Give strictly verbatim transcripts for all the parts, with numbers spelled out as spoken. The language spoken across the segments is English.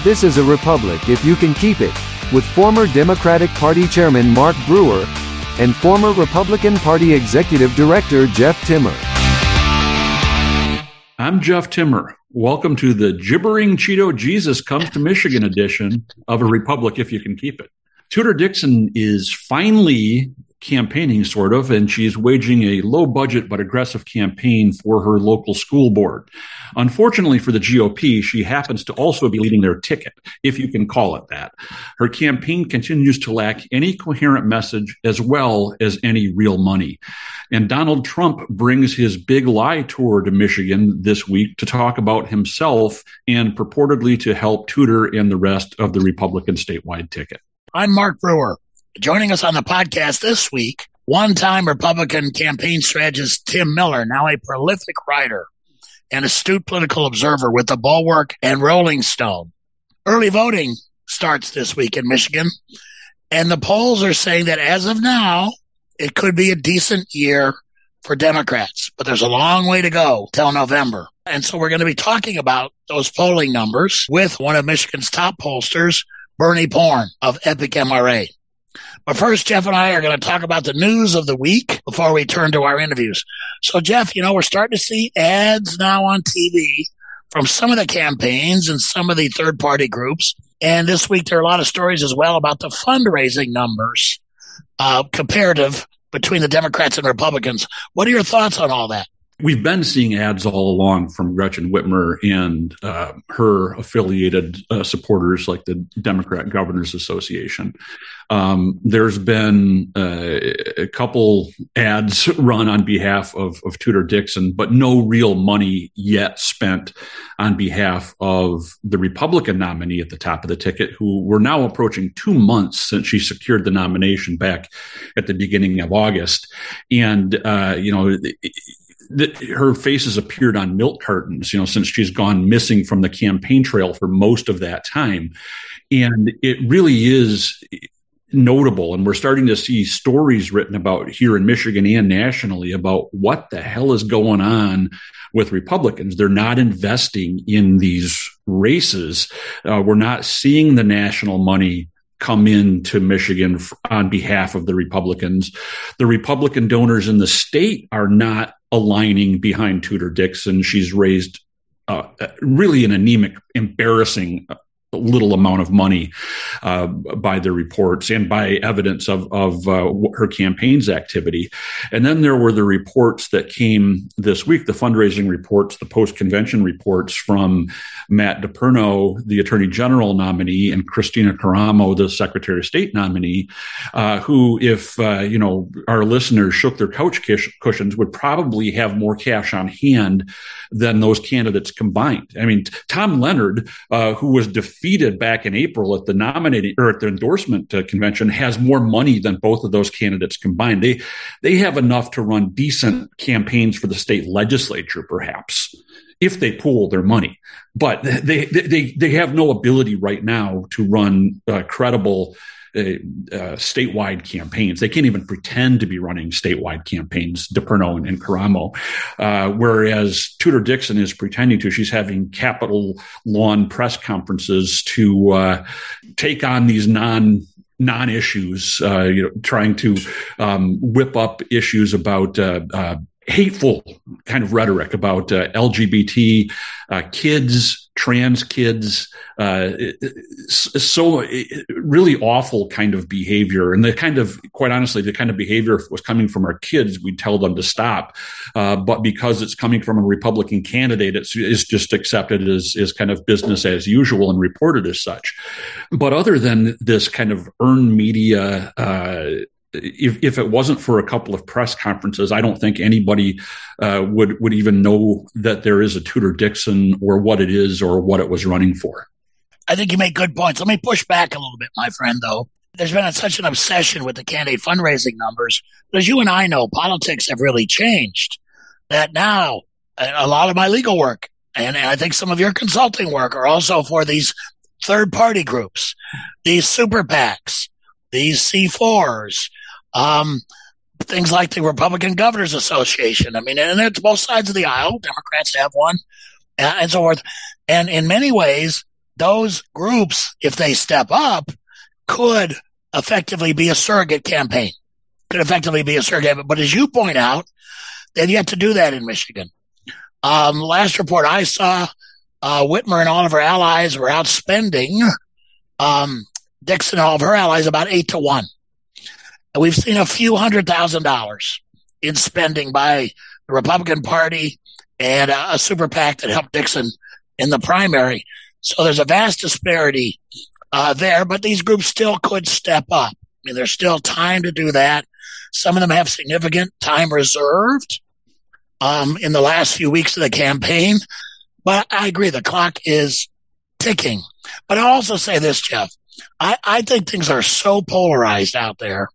This is a republic if you can keep it, with former Democratic Party Chairman Mark Brewer and former Republican Party Executive Director Jeff Timmer. I'm Jeff Timmer. Welcome to the Gibbering Cheeto Jesus Comes to Michigan edition of A Republic If You Can Keep It. Tudor Dixon is finally campaigning, sort of, and she's waging a low-budget but aggressive campaign for her local school board. Unfortunately for the G O P, she happens to also be leading their ticket, if you can call it that. Her campaign continues to lack any coherent message as well as any real money. And Donald Trump brings his big lie tour to Michigan this week to talk about himself and purportedly to help Tudor and the rest of the Republican statewide ticket. I'm Mark Brewer. Joining us on the podcast this week, one-time Republican campaign strategist Tim Miller, now a prolific writer and astute political observer with The Bulwark and Rolling Stone. Early voting starts this week in Michigan, and the polls are saying that as of now, it could be a decent year for Democrats, but there's a long way to go till November. And so we're going to be talking about those polling numbers with one of Michigan's top pollsters, Bernie Porn of Epic M R A. But first, Jeff and I are going to talk about the news of the week before we turn to our interviews. So, Jeff, you know, we're starting to see ads now on T V from some of the campaigns and some of the third-party groups. And this week, there are a lot of stories as well about the fundraising numbers uh, comparative between the Democrats and Republicans. What are your thoughts on all that? We've been seeing ads all along from Gretchen Whitmer and uh, her affiliated uh, supporters like the Democrat Governors Association. Um, there's been uh, a couple ads run on behalf of, of Tudor Dixon, but no real money yet spent on behalf of the Republican nominee at the top of the ticket, who we're now approaching two months since she secured the nomination back at the beginning of August. And, uh, you know, it, that her face has appeared on milk cartons, you know, since she's gone missing from the campaign trail for most of that time. And it really is notable. And we're starting to see stories written about here in Michigan and nationally about what the hell is going on with Republicans. They're not investing in these races. Uh, we're not seeing the national money come into Michigan on behalf of the Republicans. The Republican donors in the state are not aligning behind Tudor Dixon. She's raised uh, really an anemic, embarrassing little amount of money uh, by the reports and by evidence of, of uh, her campaign's activity. And then there were the reports that came this week, the fundraising reports, the post-convention reports from Matt DePerno, the Attorney General nominee, and Christina Caramo, the Secretary of State nominee, uh, who, if uh, you know our listeners shook their couch cushions, would probably have more cash on hand than those candidates combined. I mean, Tom Leonard, uh, who was defeated defeated back in April at the nominating or at the endorsement uh, convention, has more money than both of those candidates combined. They they have enough to run decent campaigns for the state legislature, perhaps, if they pool their money. But they they they have no ability right now to run uh, credible Uh, uh, statewide campaigns. They can't even pretend to be running statewide campaigns, DePerno and, and Caramo, uh, whereas Tudor Dixon is pretending to. She's having Capitol lawn press conferences to uh, take on these non non-issues, uh, you know, trying to um, whip up issues about uh, uh, hateful kind of rhetoric about uh, L G B T uh, kids, trans kids, uh, so really awful kind of behavior. And the kind of, quite honestly, the kind of behavior was coming from our kids, we'd tell them to stop. Uh, but because it's coming from a Republican candidate, it's, it's just accepted as, as kind of business as usual and reported as such. But other than this kind of earned media, uh, If, if it wasn't for a couple of press conferences, I don't think anybody uh, would would even know that there is a Tudor Dixon or what it is or what it was running for. I think you make good points. Let me push back a little bit, my friend, though. There's been such an obsession with the candidate fundraising numbers. But as you and I know, politics have really changed. That now, a lot of my legal work, and, and I think some of your consulting work, are also for these third-party groups, these super PACs, these C fours, Um, things like the Republican Governors Association. I mean, and it's both sides of the aisle. Democrats have one, uh, and so forth. And in many ways, those groups, if they step up, could effectively be a surrogate campaign, could effectively be a surrogate. But as you point out, they've yet to do that in Michigan. Um, last report I saw, uh, Whitmer and all of her allies were outspending um, Dixon and all of her allies about eight to one. And we've seen a few hundred thousand dollars in spending by the Republican Party and uh, a super PAC that helped Dixon in the primary. So there's a vast disparity uh, there, but these groups still could step up. I mean, there's still time to do that. Some of them have significant time reserved um, in the last few weeks of the campaign. But I agree, the clock is ticking. But I'll also say this, Jeff. I, I think things are so polarized out there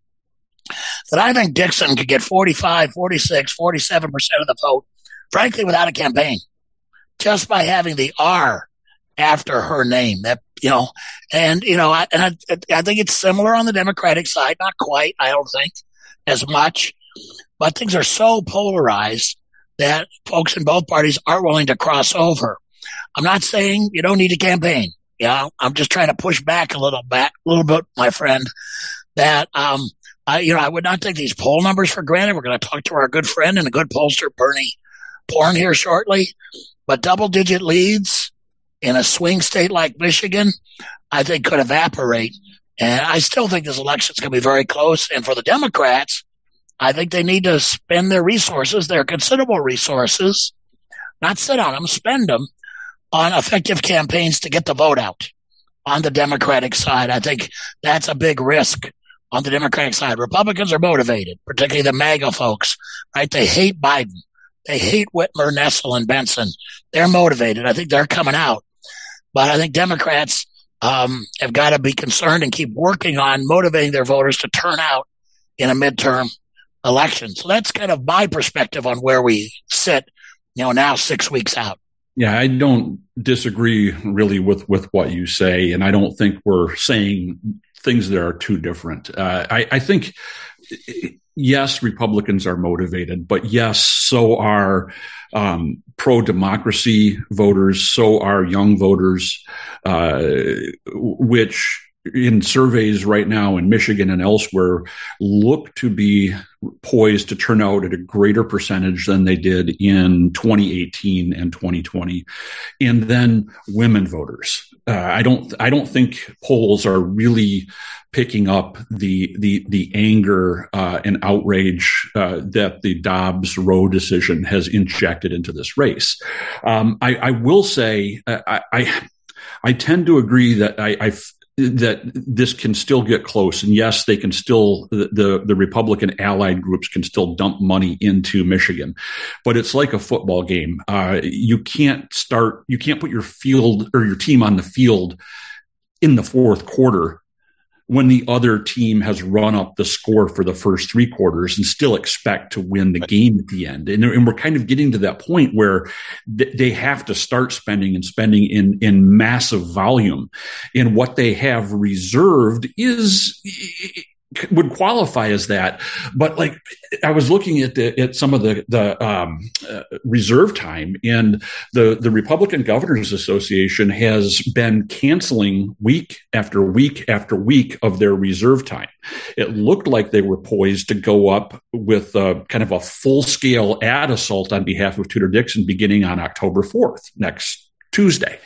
that I think Dixon could get forty-five, forty-six, forty-seven percent of the vote, frankly, without a campaign, just by having the R after her name. That, you know, and, you know, I, and I, I think it's similar on the Democratic side, not quite, I don't think, as much, but things are so polarized that folks in both parties aren't willing to cross over. I'm not saying you don't need a campaign. You know, I'm just trying to push back a little back, a little bit, my friend, that, um, I, you know, I would not take these poll numbers for granted. We're going to talk to our good friend and a good pollster, Bernie Porn, here shortly. But double-digit leads in a swing state like Michigan, I think could evaporate. And I still think this election is going to be very close. And for the Democrats, I think they need to spend their resources, their considerable resources, not sit on them, spend them on effective campaigns to get the vote out on the Democratic side. I think that's a big risk on the Democratic side. Republicans are motivated, particularly the MAGA folks, right? They hate Biden. They hate Whitmer, Nessel, and Benson. They're motivated. I think they're coming out. But I think Democrats um, have got to be concerned and keep working on motivating their voters to turn out in a midterm election. So that's kind of my perspective on where we sit, you know, now six weeks out. Yeah, I don't disagree really with, with what you say, and I don't think we're saying things that are too different. Uh, I, I think, yes, Republicans are motivated, but yes, so are um, pro-democracy voters, so are young voters, uh, which in surveys right now in Michigan and elsewhere look to be poised to turn out at a greater percentage than they did in twenty eighteen and twenty twenty. And then women voters. Uh, I don't, I don't think polls are really picking up the, the, the anger uh, and outrage uh, that the Dobbs-Roe decision has injected into this race. Um, I, I will say, uh, I, I, I tend to agree that I, I that this can still get close. And yes, they can still, the, the Republican allied groups can still dump money into Michigan, but it's like a football game. Uh, you can't start, you can't put your field or your team on the field in the fourth quarter when the other team has run up the score for the first three quarters and still expect to win the game at the end. And, and we're kind of getting to that point where th- they have to start spending and spending in, in massive volume. And what they have reserved is would qualify as that. But like I was looking at the, at some of the, the um, uh, reserve time, and the, the Republican Governors Association has been canceling week after week after week of their reserve time. It looked like they were poised to go up with a, kind of a full scale ad assault on behalf of Tudor Dixon beginning on October fourth, next Tuesday.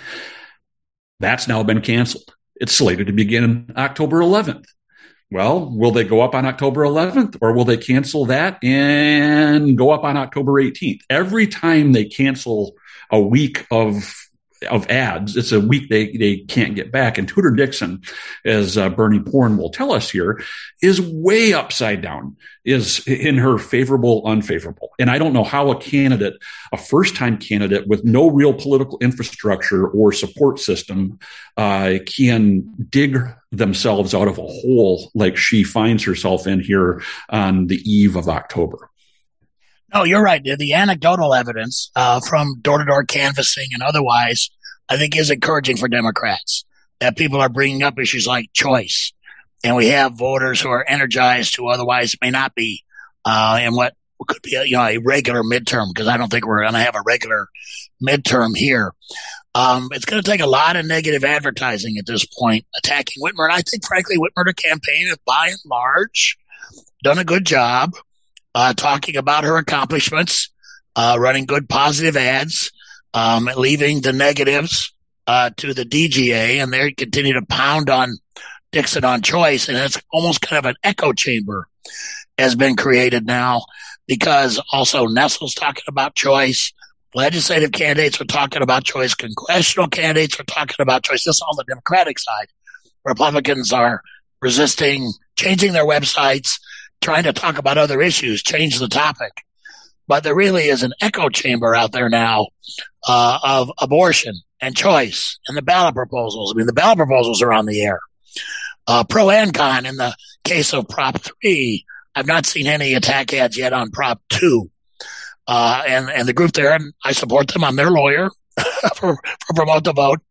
That's now been canceled. It's slated to begin October eleventh. Well, will they go up on October eleventh, or will they cancel that and go up on October eighteenth? Every time they cancel a week of of ads, it's a week they, they can't get back. And Tudor Dixon, as uh, Bernie Porn will tell us here, is way upside down, is in her favorable, unfavorable. And I don't know how a candidate, a first-time candidate with no real political infrastructure or support system uh, can dig themselves out of a hole like she finds herself in here on the eve of October. No, you're right. The anecdotal evidence uh, from door-to-door canvassing and otherwise, I think, is encouraging for Democrats, that people are bringing up issues like choice. And we have voters who are energized who otherwise may not be uh, in what could be a, you know, a regular midterm, because I don't think we're going to have a regular midterm here. Um, it's going to take a lot of negative advertising at this point, attacking Whitmer. And I think, frankly, Whitmer, the campaign, has by and large done a good job uh, talking about her accomplishments, uh, running good positive ads, um, leaving the negatives uh, to the D G A, and they continue to pound on Dixon on choice. And it's almost kind of an echo chamber has been created now, because also Nestle's talking about choice. Legislative candidates are talking about choice. Congressional candidates are talking about choice. This is on the Democratic side. Republicans are resisting, changing their websites, trying to talk about other issues, change the topic. But there really is an echo chamber out there now uh, of abortion and choice and the ballot proposals. I mean, the ballot proposals are on the air. Uh, pro and con in the case of Prop three. I've not seen any attack ads yet on Prop two. Uh, and, and the group there, and I support them. I'm their lawyer for, for Promote the Vote.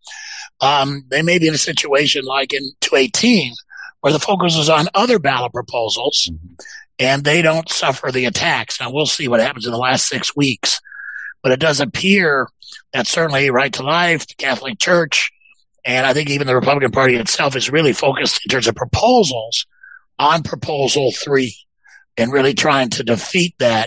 Um, they may be in a situation like in two eighteen where the focus is on other ballot proposals mm-hmm. and they don't suffer the attacks. Now we'll see what happens in the last six weeks, but it does appear that certainly Right to Life, the Catholic Church, and I think even the Republican Party itself is really focused in terms of proposals on Proposal three and really trying to defeat that.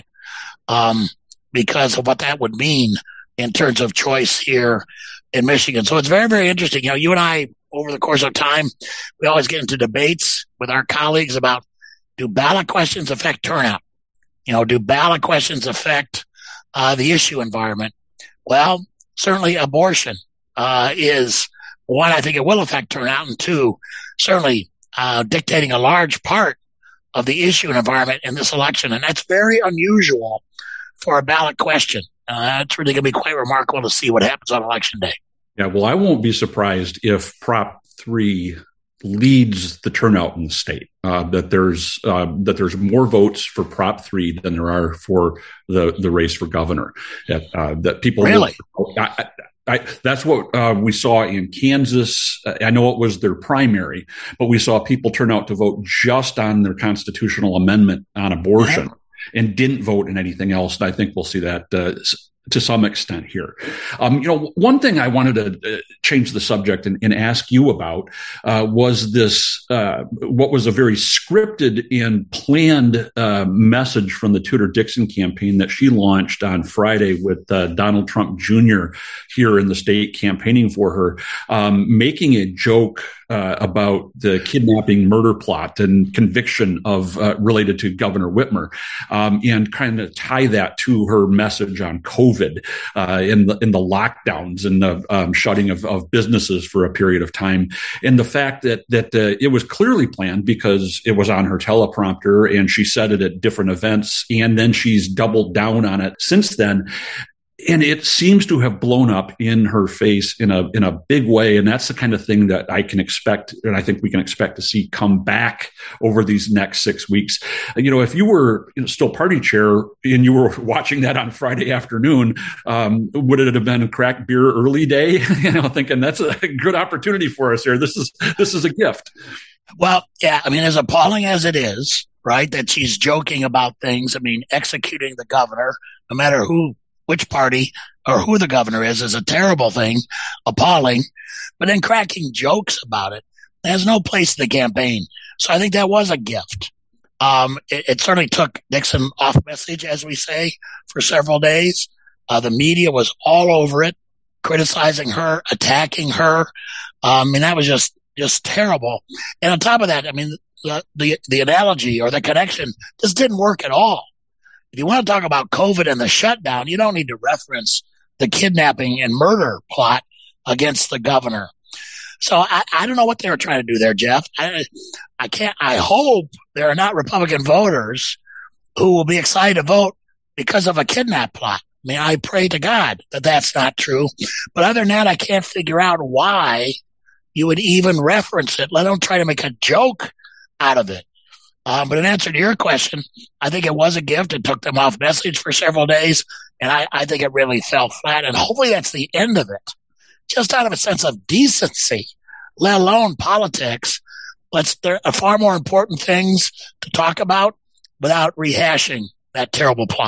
Um, because of what that would mean in terms of choice here in Michigan. So it's very, very interesting. You know, you and I, over the course of time, we always get into debates with our colleagues about, do ballot questions affect turnout? You know, do ballot questions affect uh, the issue environment? Well, certainly abortion uh, is one, I think it will affect turnout, and two, certainly uh, dictating a large part of the issue and environment in this election. And that's very unusual for a ballot question. Uh, it's really going to be quite remarkable to see what happens on Election Day. Yeah, well, I won't be surprised if Prop three leads the turnout in the state. Uh, that there's uh, that there's more votes for Prop three than there are for the the race for governor. That uh, that people really. Look, I, I, I, that's what uh, we saw in Kansas. I know it was their primary, but we saw people turn out to vote just on their constitutional amendment on abortion yeah. and didn't vote in anything else. And I think we'll see that uh, to some extent here. Um, you know, one thing I wanted to uh, change the subject and, and ask you about uh, was this, uh, what was a very scripted and planned uh, message from the Tudor Dixon campaign that she launched on Friday with uh, Donald Trump Junior here in the state campaigning for her, um, making a joke uh, about the kidnapping murder plot and conviction of uh, related to Governor Whitmer, um, and kind of tie that to her message on COVID uh, in the in the lockdowns and the um, shutting of, of businesses for a period of time, and the fact that that uh, it was clearly planned because it was on her teleprompter and she said it at different events, and then she's doubled down on it since then. And it seems to have blown up in her face in a in a big way. And that's the kind of thing that I can expect, and I think we can expect to see come back over these next six weeks. You know, if you were still party chair and you were watching that on Friday afternoon, um, would it have been a crack beer early day? You know, thinking that's a good opportunity for us here. This is this is a gift. Well, yeah, I mean, as appalling as it is, right, that she's joking about things, I mean, executing the governor, no matter who, which party or who the governor is, is a terrible thing, appalling, but then cracking jokes about it has no place in the campaign. So I think that was a gift. Um, it, it certainly took Dixon off message, as we say, for several days. Uh, the media was all over it, criticizing her, attacking her. Um, and that was just, just terrible. And on top of that, I mean, the, the, the analogy or the connection just didn't work at all. If you want to talk about COVID and the shutdown, you don't need to reference the kidnapping and murder plot against the governor. So I, I don't know what they were trying to do there, Jeff. I, I can't, I hope there are not Republican voters who will be excited to vote because of a kidnap plot. I mean, I pray to God that that's not true. But other than that, I can't figure out why you would even reference it, let alone try to make a joke out of it. Um, but in answer to your question, I think it was a gift. It took them off message for several days, and I, I think it really fell flat. And hopefully that's the end of it. Just out of a sense of decency, let alone politics. Let's, there are far more important things to talk about without rehashing that terrible plot.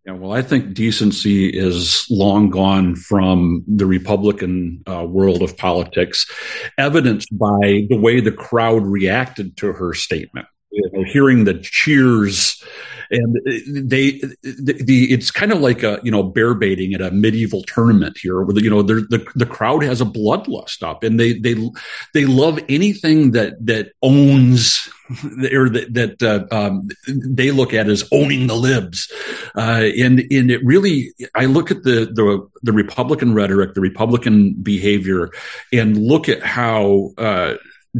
Yeah, well, I think decency is long gone from the Republican uh, world of politics, evidenced by the way the crowd reacted to her statement. You know, hearing the cheers, and they, the, the it's kind of like a you know bear baiting at a medieval tournament here, where the, you know the the crowd has a bloodlust up, and they they they love anything that that owns or that, that uh, um, they look at as owning the libs, uh, and and it really I look at the the the Republican rhetoric, the Republican behavior, and look at how. Uh,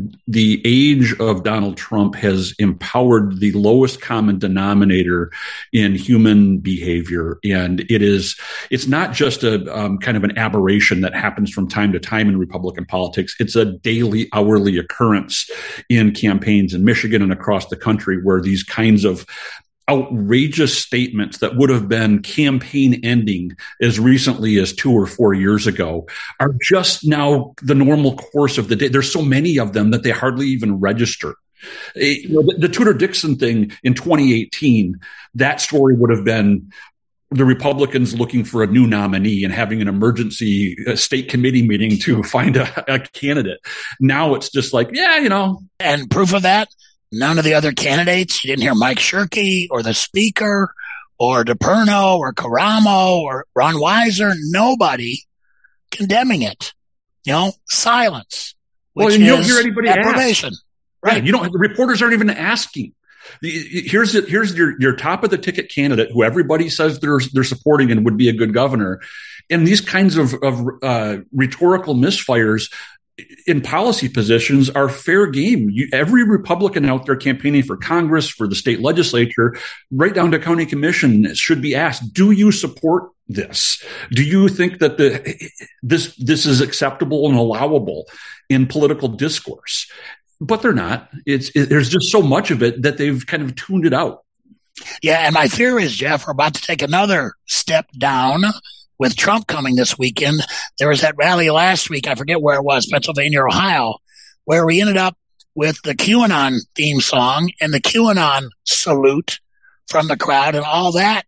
The age of Donald Trump has empowered the lowest common denominator in human behavior. And it is, it's not just a um, kind of an aberration that happens from time to time in Republican politics. It's a daily, hourly occurrence in campaigns in Michigan and across the country where these kinds of outrageous statements that would have been campaign ending as recently as two or four years ago are just now the normal course of the day. There's so many of them that they hardly even register. You know, the, the Tudor Dixon thing in twenty eighteen, that story would have been the Republicans looking for a new nominee and having an emergency state committee meeting to find a, a candidate. Now it's just like, yeah, you know. And proof of that, none of the other candidates, you didn't hear Mike Shirkey or the Speaker or DePerno or Karamo or Ron Weiser, nobody condemning it. You know, silence. Which well, and you don't hear anybody ask. Right. Yeah, you don't. The reporters aren't even asking. Here's it. Here's your your top of the ticket candidate, who everybody says they're they're supporting and would be a good governor. And these kinds of of uh, rhetorical misfires in policy positions are fair game. You, every Republican out there campaigning for Congress, for the state legislature, right down to county commission, should be asked, do you support this? Do you think that the this this is acceptable and allowable in political discourse? But they're not. It's it, there's just so much of it that they've kind of tuned it out. Yeah, and my fear is, Jeff, we're about to take another step down with Trump coming this weekend. There was that rally last week, I forget where it was, Pennsylvania, Ohio, where we ended up with the QAnon theme song and the QAnon salute from the crowd and all that,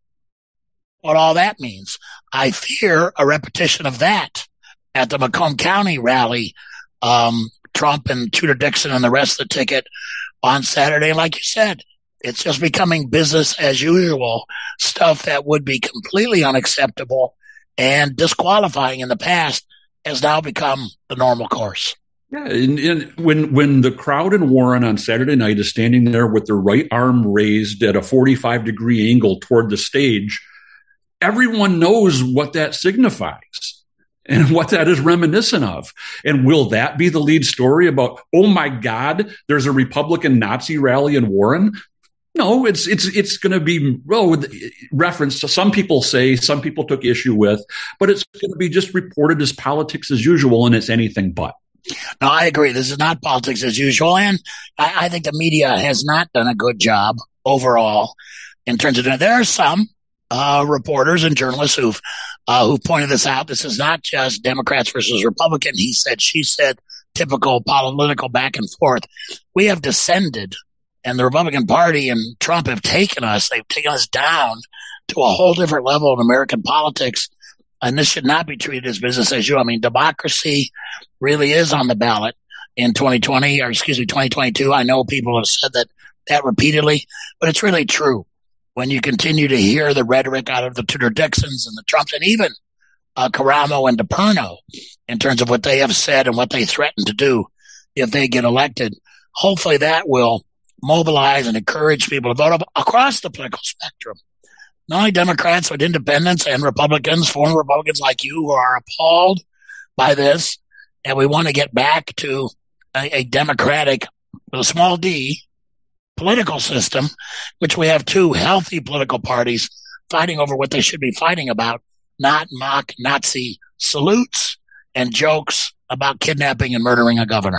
what all that means. I fear a repetition of that at the Macomb County rally, um, Trump and Tudor Dixon and the rest of the ticket on Saturday. Like you said, it's just becoming business as usual, stuff that would be completely unacceptable and disqualifying in the past has now become the normal course. Yeah, and, and when when the crowd in Warren on Saturday night is standing there with their right arm raised at a forty-five degree angle toward the stage, everyone knows what that signifies and what that is reminiscent of. And will that be the lead story about, oh my God, there's a Republican Nazi rally in Warren? No, it's it's it's going to be well referenced. So some people say, some people took issue with, but it's going to be just reported as politics as usual, and it's anything but. No, I agree. This is not politics as usual, and I, I think the media has not done a good job overall in terms of. There are some uh, reporters and journalists who've uh, who pointed this out. This is not just Democrats versus Republican. He said, she said, typical political back and forth. We have descended. And the Republican Party and Trump have taken us, they've taken us down to a whole different level in American politics. And this should not be treated as business as usual. I mean, democracy really is on the ballot in twenty twenty, or excuse me, twenty twenty-two. I know people have said that, that repeatedly, but it's really true. When you continue to hear the rhetoric out of the Tudor Dixons and the Trumps and even uh, Karamo and DePerno in terms of what they have said and what they threaten to do if they get elected, hopefully that will mobilize and encourage people to vote across the political spectrum. Not only Democrats, but independents and Republicans, former Republicans like you, who are appalled by this. And we want to get back to a, a democratic, with a small d, political system, which we have two healthy political parties fighting over what they should be fighting about, not mock Nazi salutes and jokes about kidnapping and murdering a governor.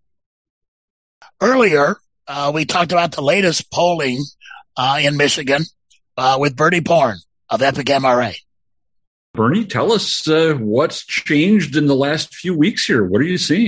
Earlier, Uh, we talked about the latest polling uh, in Michigan uh, with Bernie Porn of Epic M R A. Bernie, tell us uh, what's changed in the last few weeks here. What are you seeing?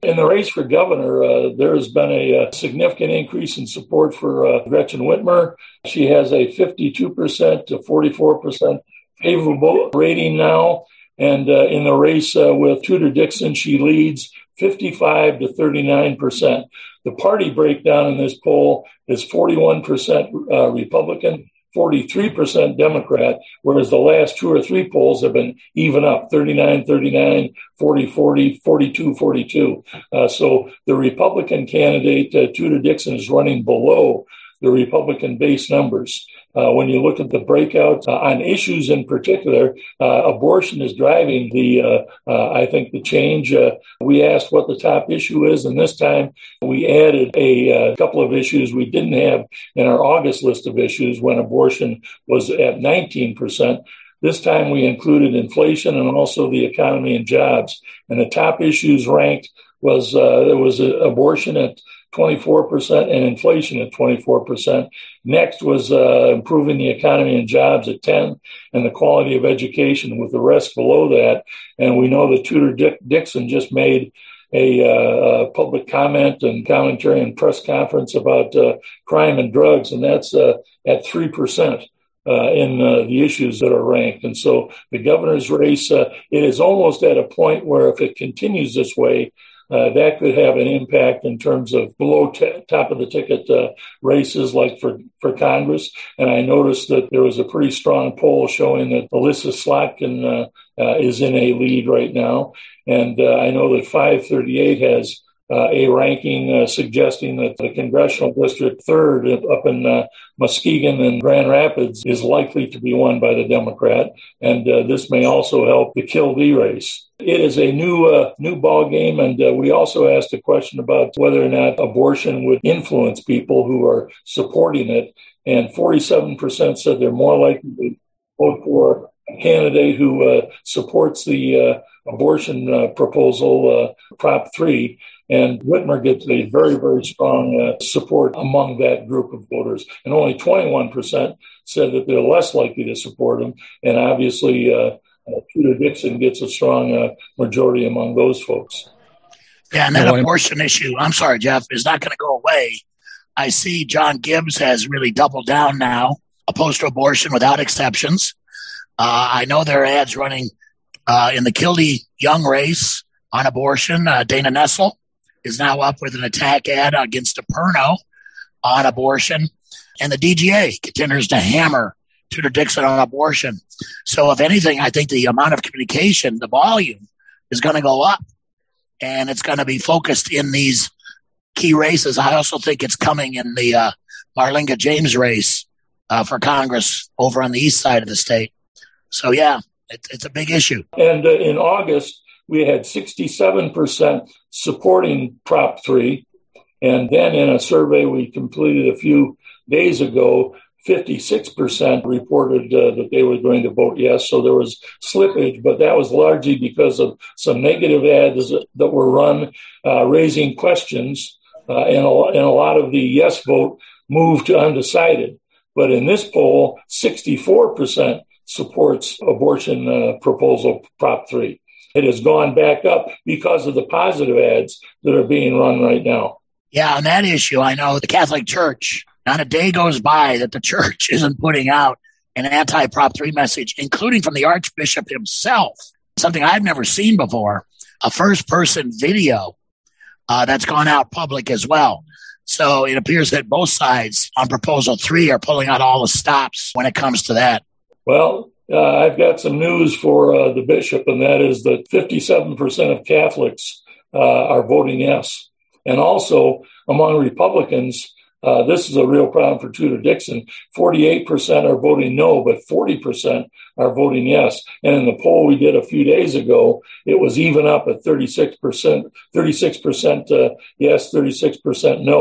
In the race for governor, uh, there has been a, a significant increase in support for uh, Gretchen Whitmer. She has a fifty-two percent to forty-four percent favorable rating now. And uh, in the race uh, with Tudor Dixon, she leads fifty-five to thirty-nine percent. The party breakdown in this poll is forty-one percent uh, Republican, forty-three percent Democrat, whereas the last two or three polls have been even up, thirty-nine thirty-nine, forty forty, forty-two forty-two. Uh, so the Republican candidate, uh, Tudor Dixon, is running below the Republican base numbers. Uh, when you look at the breakout uh, on issues in particular, uh, abortion is driving the, uh, uh, I think, the change. Uh, we asked what the top issue is, and this time we added a uh, couple of issues we didn't have in our August list of issues when abortion was at nineteen percent. This time we included inflation and also the economy and jobs. And the top issues ranked was uh, there was a, abortion at twenty-four percent and inflation at twenty-four percent. Next was uh, improving the economy and jobs at ten, and the quality of education with the rest below that. And we know that Tudor Dick- Dixon just made a, uh, a public comment and commentary and press conference about uh, crime and drugs, and that's uh, at three percent. Uh, in uh, the issues that are ranked. And so the governor's race, uh, it is almost at a point where if it continues this way, uh, that could have an impact in terms of below t- top of the ticket uh, races like for, for Congress. And I noticed that there was a pretty strong poll showing that Alyssa Slotkin uh, uh, is in a lead right now. And uh, I know that five thirty-eight has Uh, a ranking uh, suggesting that the congressional district third up in uh, Muskegon and Grand Rapids is likely to be won by the Democrat, and uh, this may also help the Kildee race. It is a new uh, new ball game, and uh, we also asked a question about whether or not abortion would influence people who are supporting it, and forty-seven percent said they're more likely to vote for a candidate who uh, supports the uh, abortion uh, proposal, uh, Prop three. And Whitmer gets a very, very strong uh, support among that group of voters. And only twenty-one percent said that they're less likely to support him. And obviously, uh, uh, Tudor Dixon gets a strong uh, majority among those folks. Yeah, and that no, abortion I'm... issue, I'm sorry, Jeff, is not going to go away. I see John Gibbs has really doubled down now, opposed to abortion without exceptions. Uh, I know there are ads running uh, in the Kildee Young race on abortion. Uh, Dana Nessel is now up with an attack ad against DePerno on abortion. And the D G A continues to hammer Tudor Dixon on abortion. So if anything, I think the amount of communication, the volume, is going to go up. And it's going to be focused in these key races. I also think it's coming in the uh, Marlinga James race uh, for Congress over on the east side of the state. So, yeah, it, it's a big issue. And uh, in August, we had sixty-seven percent supporting Prop three. And then in a survey we completed a few days ago, fifty-six percent reported uh, that they were going to vote yes. So there was slippage, but that was largely because of some negative ads that were run, uh, raising questions. Uh, and, a, and a lot of the yes vote moved to undecided. But in this poll, sixty-four percent supports abortion uh, proposal Prop three. It has gone back up because of the positive ads that are being run right now. Yeah, on that issue, I know the Catholic Church, not a day goes by that the church isn't putting out an anti-Prop three message, including from the Archbishop himself, something I've never seen before, a first-person video uh, that's gone out public as well. So it appears that both sides on Proposal three are pulling out all the stops when it comes to that. Well, Uh, I've got some news for uh, the bishop, and that is that fifty-seven percent of Catholics uh, are voting yes. And also, among Republicans, uh, this is a real problem for Tudor Dixon. forty-eight percent are voting no, but forty percent are voting yes. And in the poll we did a few days ago, it was even up at thirty-six percent, thirty-six percent uh, yes, thirty-six percent no.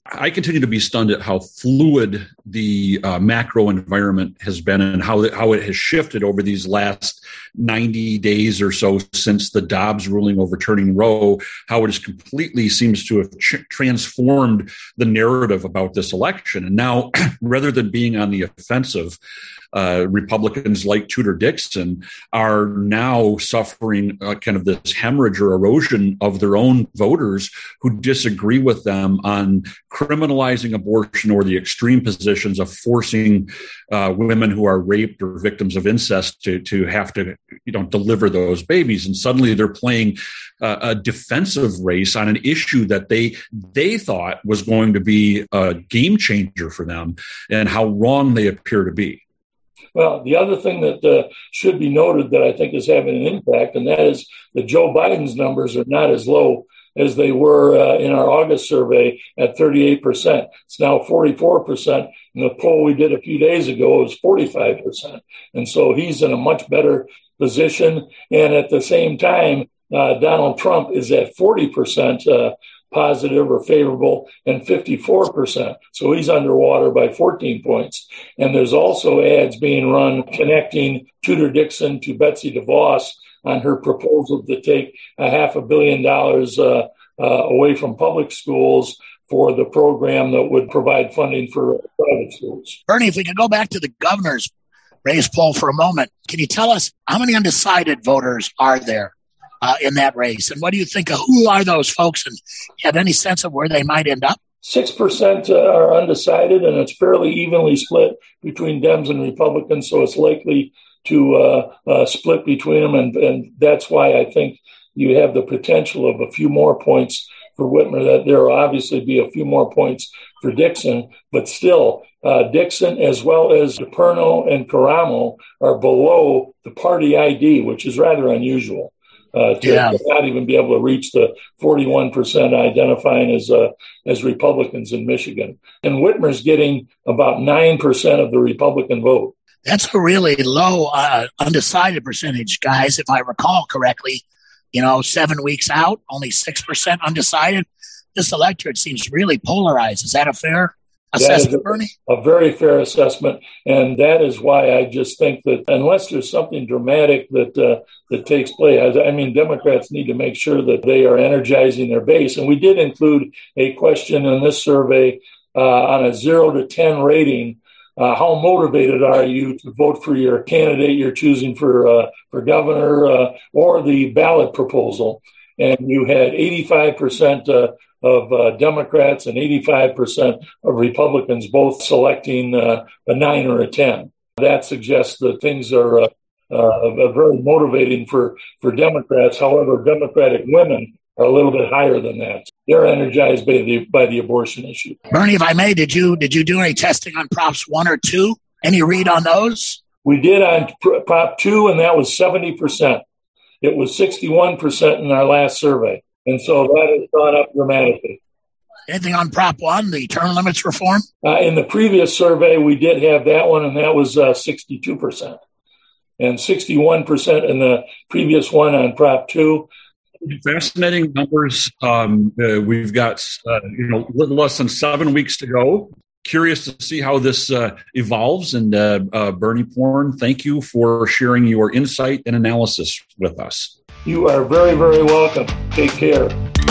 I continue to be stunned at how fluid the uh, macro environment has been and how how it has shifted over these last ninety days or so since the Dobbs ruling overturning Roe, how it has completely seems to have ch- transformed the narrative about this election. And now, rather than being on the offensive, Uh, Republicans like Tudor Dixon are now suffering uh, kind of this hemorrhage or erosion of their own voters who disagree with them on criminalizing abortion or the extreme positions of forcing uh, women who are raped or victims of incest to, to have to, you know, deliver those babies. And suddenly they're playing uh, a defensive race on an issue that they they thought was going to be a game changer for them, and how wrong they appear to be. Well, the other thing that uh, should be noted that I think is having an impact, and that is that Joe Biden's numbers are not as low as they were uh, in our August survey at thirty-eight percent. It's now forty-four percent. In the poll we did a few days ago, it was forty-five percent. And so he's in a much better position. And at the same time, uh, Donald Trump is at forty percent uh, positive or favorable and fifty-four percent. So he's underwater by fourteen points. And there's also ads being run connecting Tudor Dixon to Betsy DeVos on her proposal to take a half a billion dollars uh, uh, away from public schools for the program that would provide funding for private schools. Bernie, if we could go back to the governor's race poll for a moment, can you tell us how many undecided voters are there Uh, in that race? And what do you think of who are those folks, and have any sense of where they might end up? Six percent uh, are undecided, and it's fairly evenly split between Dems and Republicans, so it's likely to uh, uh, split between them, and, and that's why I think you have the potential of a few more points for Whitmer. That there will obviously be a few more points for Dixon, but still, uh, Dixon as well as DePerno and Caramo are below the party I D, which is rather unusual. Uh, to, yeah. to not even be able to reach the forty-one percent identifying as uh, as Republicans in Michigan. And Whitmer's getting about nine percent of the Republican vote. That's a really low uh, undecided percentage, guys, if I recall correctly. You know, seven weeks out, only six percent undecided. This electorate seems really polarized. Is that a fair assessment, Bernie? A very fair assessment, and that is why I just think that unless there's something dramatic that uh, that takes place, I mean, Democrats need to make sure that they are energizing their base. And we did include a question in this survey uh, on a zero to ten rating. Uh, how motivated are you to vote for your candidate you're choosing for uh, for governor uh, or the ballot proposal? And you had eighty-five percent uh, of uh, Democrats and eighty-five percent of Republicans both selecting uh, a nine or a ten. That suggests that things are uh, uh, very motivating for, for Democrats. However, Democratic women are a little bit higher than that. They're energized by the by the abortion issue. Bernie, if I may, did you did you do any testing on props one or two? Any read on those? We did on prop two, and that was seventy percent. It was sixty-one percent in our last survey. And so that has gone up dramatically. Anything on Prop one, the term limits reform? Uh, in the previous survey, we did have that one, and that was uh, sixty-two percent. And sixty-one percent in the previous one on Prop two. Fascinating numbers. Um, uh, we've got uh, you know a little less than seven weeks to go. Curious to see how this uh, evolves. And uh, uh, Bernie Porn, thank you for sharing your insight and analysis with us. You are very, very welcome. Take care.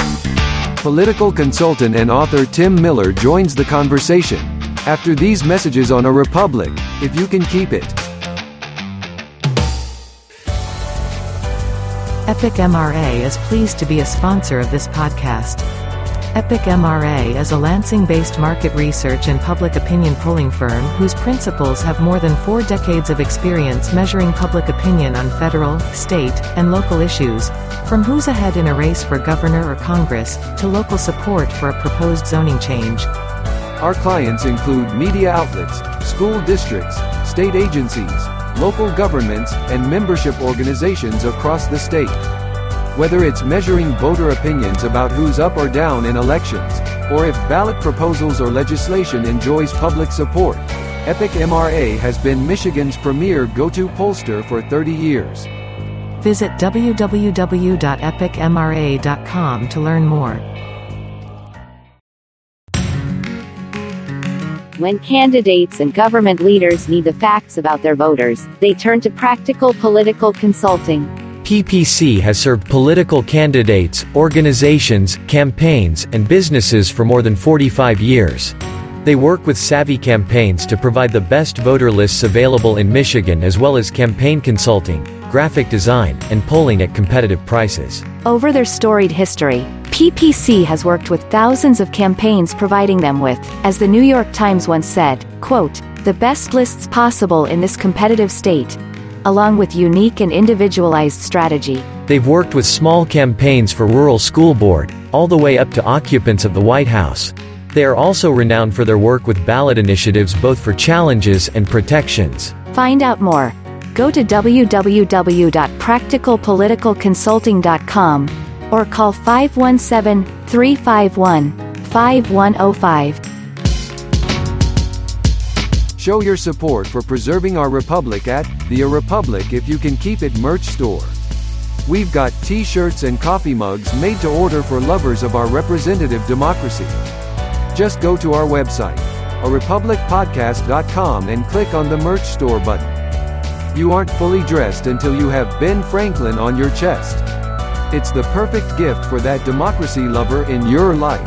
Political consultant and author Tim Miller joins the conversation after these messages on A Republic, if you can keep it. Epic M R A is pleased to be a sponsor of this podcast. Epic M R A is a Lansing-based market research and public opinion polling firm whose principals have more than four decades of experience measuring public opinion on federal, state, and local issues, from who's ahead in a race for governor or Congress, to local support for a proposed zoning change. Our clients include media outlets, school districts, state agencies, local governments, and membership organizations across the state. Whether it's measuring voter opinions about who's up or down in elections, or if ballot proposals or legislation enjoys public support, Epic M R A has been Michigan's premier go-to pollster for thirty years. Visit w w w dot epic m r a dot com to learn more. When candidates and government leaders need the facts about their voters, they turn to Practical Political Consulting. P P C has served political candidates, organizations, campaigns, and businesses for more than forty-five years. They work with savvy campaigns to provide the best voter lists available in Michigan, as well as campaign consulting, graphic design, and polling at competitive prices. Over their storied history, P P C has worked with thousands of campaigns, providing them with, as the New York Times once said, quote, the best lists possible in this competitive state, along with unique and individualized strategy. They've worked with small campaigns for rural school board, all the way up to occupants of the White House. They are also renowned for their work with ballot initiatives, both for challenges and protections. Find out more. Go to w w w dot practical political consulting dot com or call five one seven, three five one, five one zero five. Show your support for preserving our republic at the A Republic If You Can Keep It merch store. We've got t-shirts and coffee mugs made to order for lovers of our representative democracy. Just go to our website, a republic podcast dot com, and click on the merch store button. You aren't fully dressed until you have Ben Franklin on your chest. It's the perfect gift for that democracy lover in your life.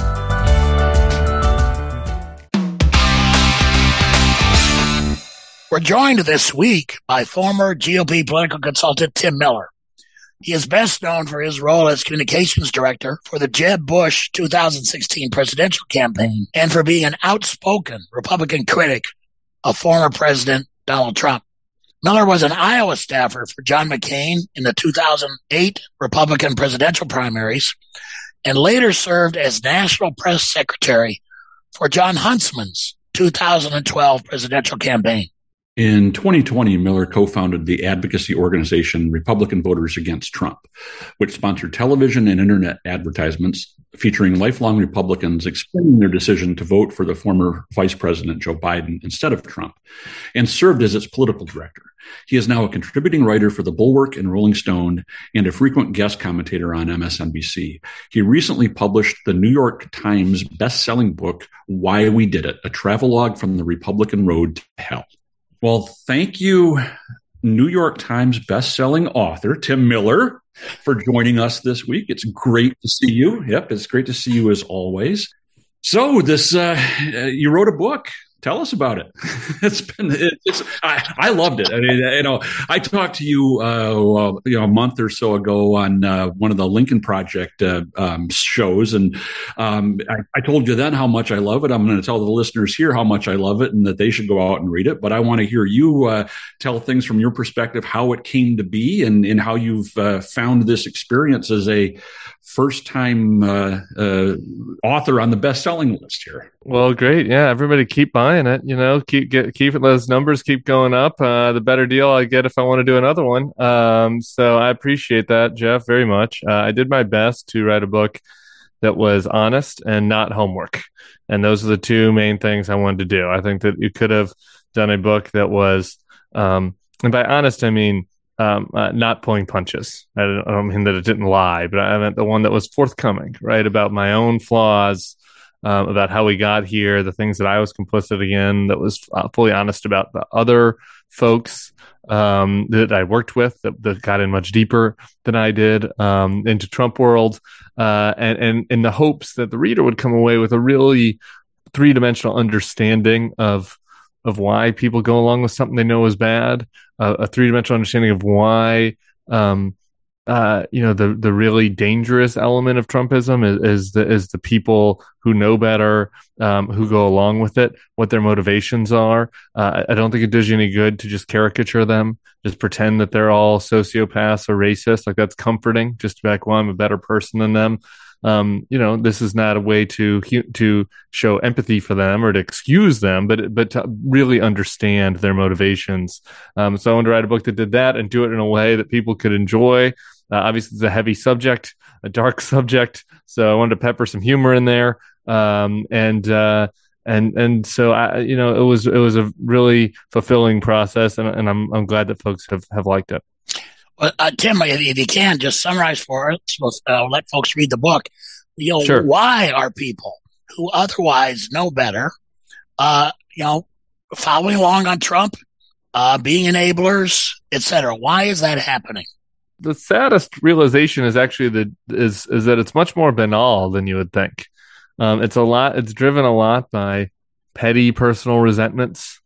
We're joined this week by former G O P political consultant Tim Miller. He is best known for his role as communications director for the Jeb Bush two thousand sixteen presidential campaign and for being an outspoken Republican critic of former President Donald Trump. Miller was an Iowa staffer for John McCain in the two thousand eight Republican presidential primaries and later served as national press secretary for John Huntsman's two thousand twelve presidential campaign. In twenty twenty, Miller co-founded the advocacy organization Republican Voters Against Trump, which sponsored television and internet advertisements featuring lifelong Republicans explaining their decision to vote for the former Vice President Joe Biden instead of Trump, and served as its political director. He is now a contributing writer for The Bulwark and Rolling Stone and a frequent guest commentator on M S N B C. He recently published the New York Times best-selling book, Why We Did It, a travelogue from the Republican road to hell. Well, thank you, New York Times bestselling author Tim Miller, for joining us this week. It's great to see you. Yep, it's great to see you as always. So, this uh, you wrote a book. Tell us about it. It's been, it's, I, I loved it. I mean, you know, I talked to you, uh, well, you know, a month or so ago on uh, one of the Lincoln Project uh, um, shows, and um, I, I told you then how much I love it. I'm going to tell the listeners here how much I love it, and that they should go out and read it. But I want to hear you uh, tell things from your perspective, how it came to be, and, and how you've uh, found this experience as a first-time uh, uh, author on the best-selling list here. Well, great. Yeah, everybody keep buying it. You know, keep get keep those numbers keep going up. Uh, the better deal I get if I want to do another one. Um, so I appreciate that, Jeff, very much. Uh, I did my best to write a book that was honest and not homework, and those are the two main things I wanted to do. I think that you could have done a book that was, um, and by honest I mean um, uh, not pulling punches. I don't, I don't mean that it didn't lie, but I meant the one that was forthcoming, right, about my own flaws. Um, about how we got here, the things that I was complicit in, that was uh, fully honest about the other folks um, that I worked with that, that got in much deeper than I did um, into Trump world, uh, and, and in the hopes that the reader would come away with a really three-dimensional understanding of of why people go along with something they know is bad, uh, a three-dimensional understanding of why um, Uh, you know, the the really dangerous element of Trumpism is, is the is the people who know better, um, who go along with it, what their motivations are. Uh, I don't think it does you any good to just caricature them, just pretend that they're all sociopaths or racist. Like, that's comforting, just to be like, well, I'm a better person than them. Um, you know, this is not a way to to show empathy for them or to excuse them, but but to really understand their motivations. Um, so I wanted to write a book that did that and do it in a way that people could enjoy. Uh, obviously, it's a heavy subject, a dark subject, so I wanted to pepper some humor in there. Um, and uh, and and so I, you know, it was it was a really fulfilling process, and, and I'm I'm glad that folks have, have liked it. Well, uh, Tim, if, if you can, just summarize for us. We'll uh, let folks read the book. You know, sure. Why are people who otherwise know better, uh, you know, following along on Trump, uh, being enablers, et cetera. Why is that happening? The saddest realization is actually the is is that it's much more banal than you would think. Um, it's a lot. It's driven a lot by petty personal resentments,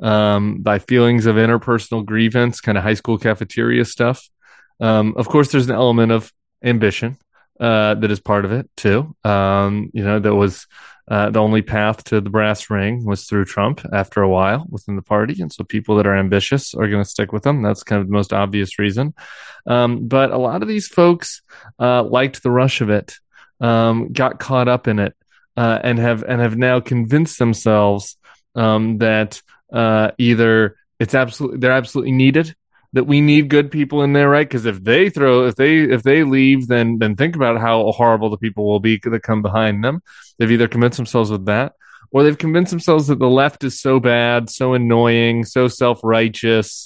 um, by feelings of interpersonal grievance, kind of high school cafeteria stuff. Um, of course, there's an element of ambition uh, that is part of it too. Um, you know, that was uh, the only path to the brass ring was through Trump after a while within the party, and so people that are ambitious are going to stick with them. That's kind of the most obvious reason. Um, but a lot of these folks uh, liked the rush of it, um, got caught up in it, uh, and have and have now convinced themselves um, that uh, either it's absolutely they're absolutely needed. That we need good people in there, right? Because if they throw, if they if they leave, then then think about how horrible the people will be that come behind them. They've either convinced themselves with that, or they've convinced themselves that the left is so bad, so annoying, so self-righteous,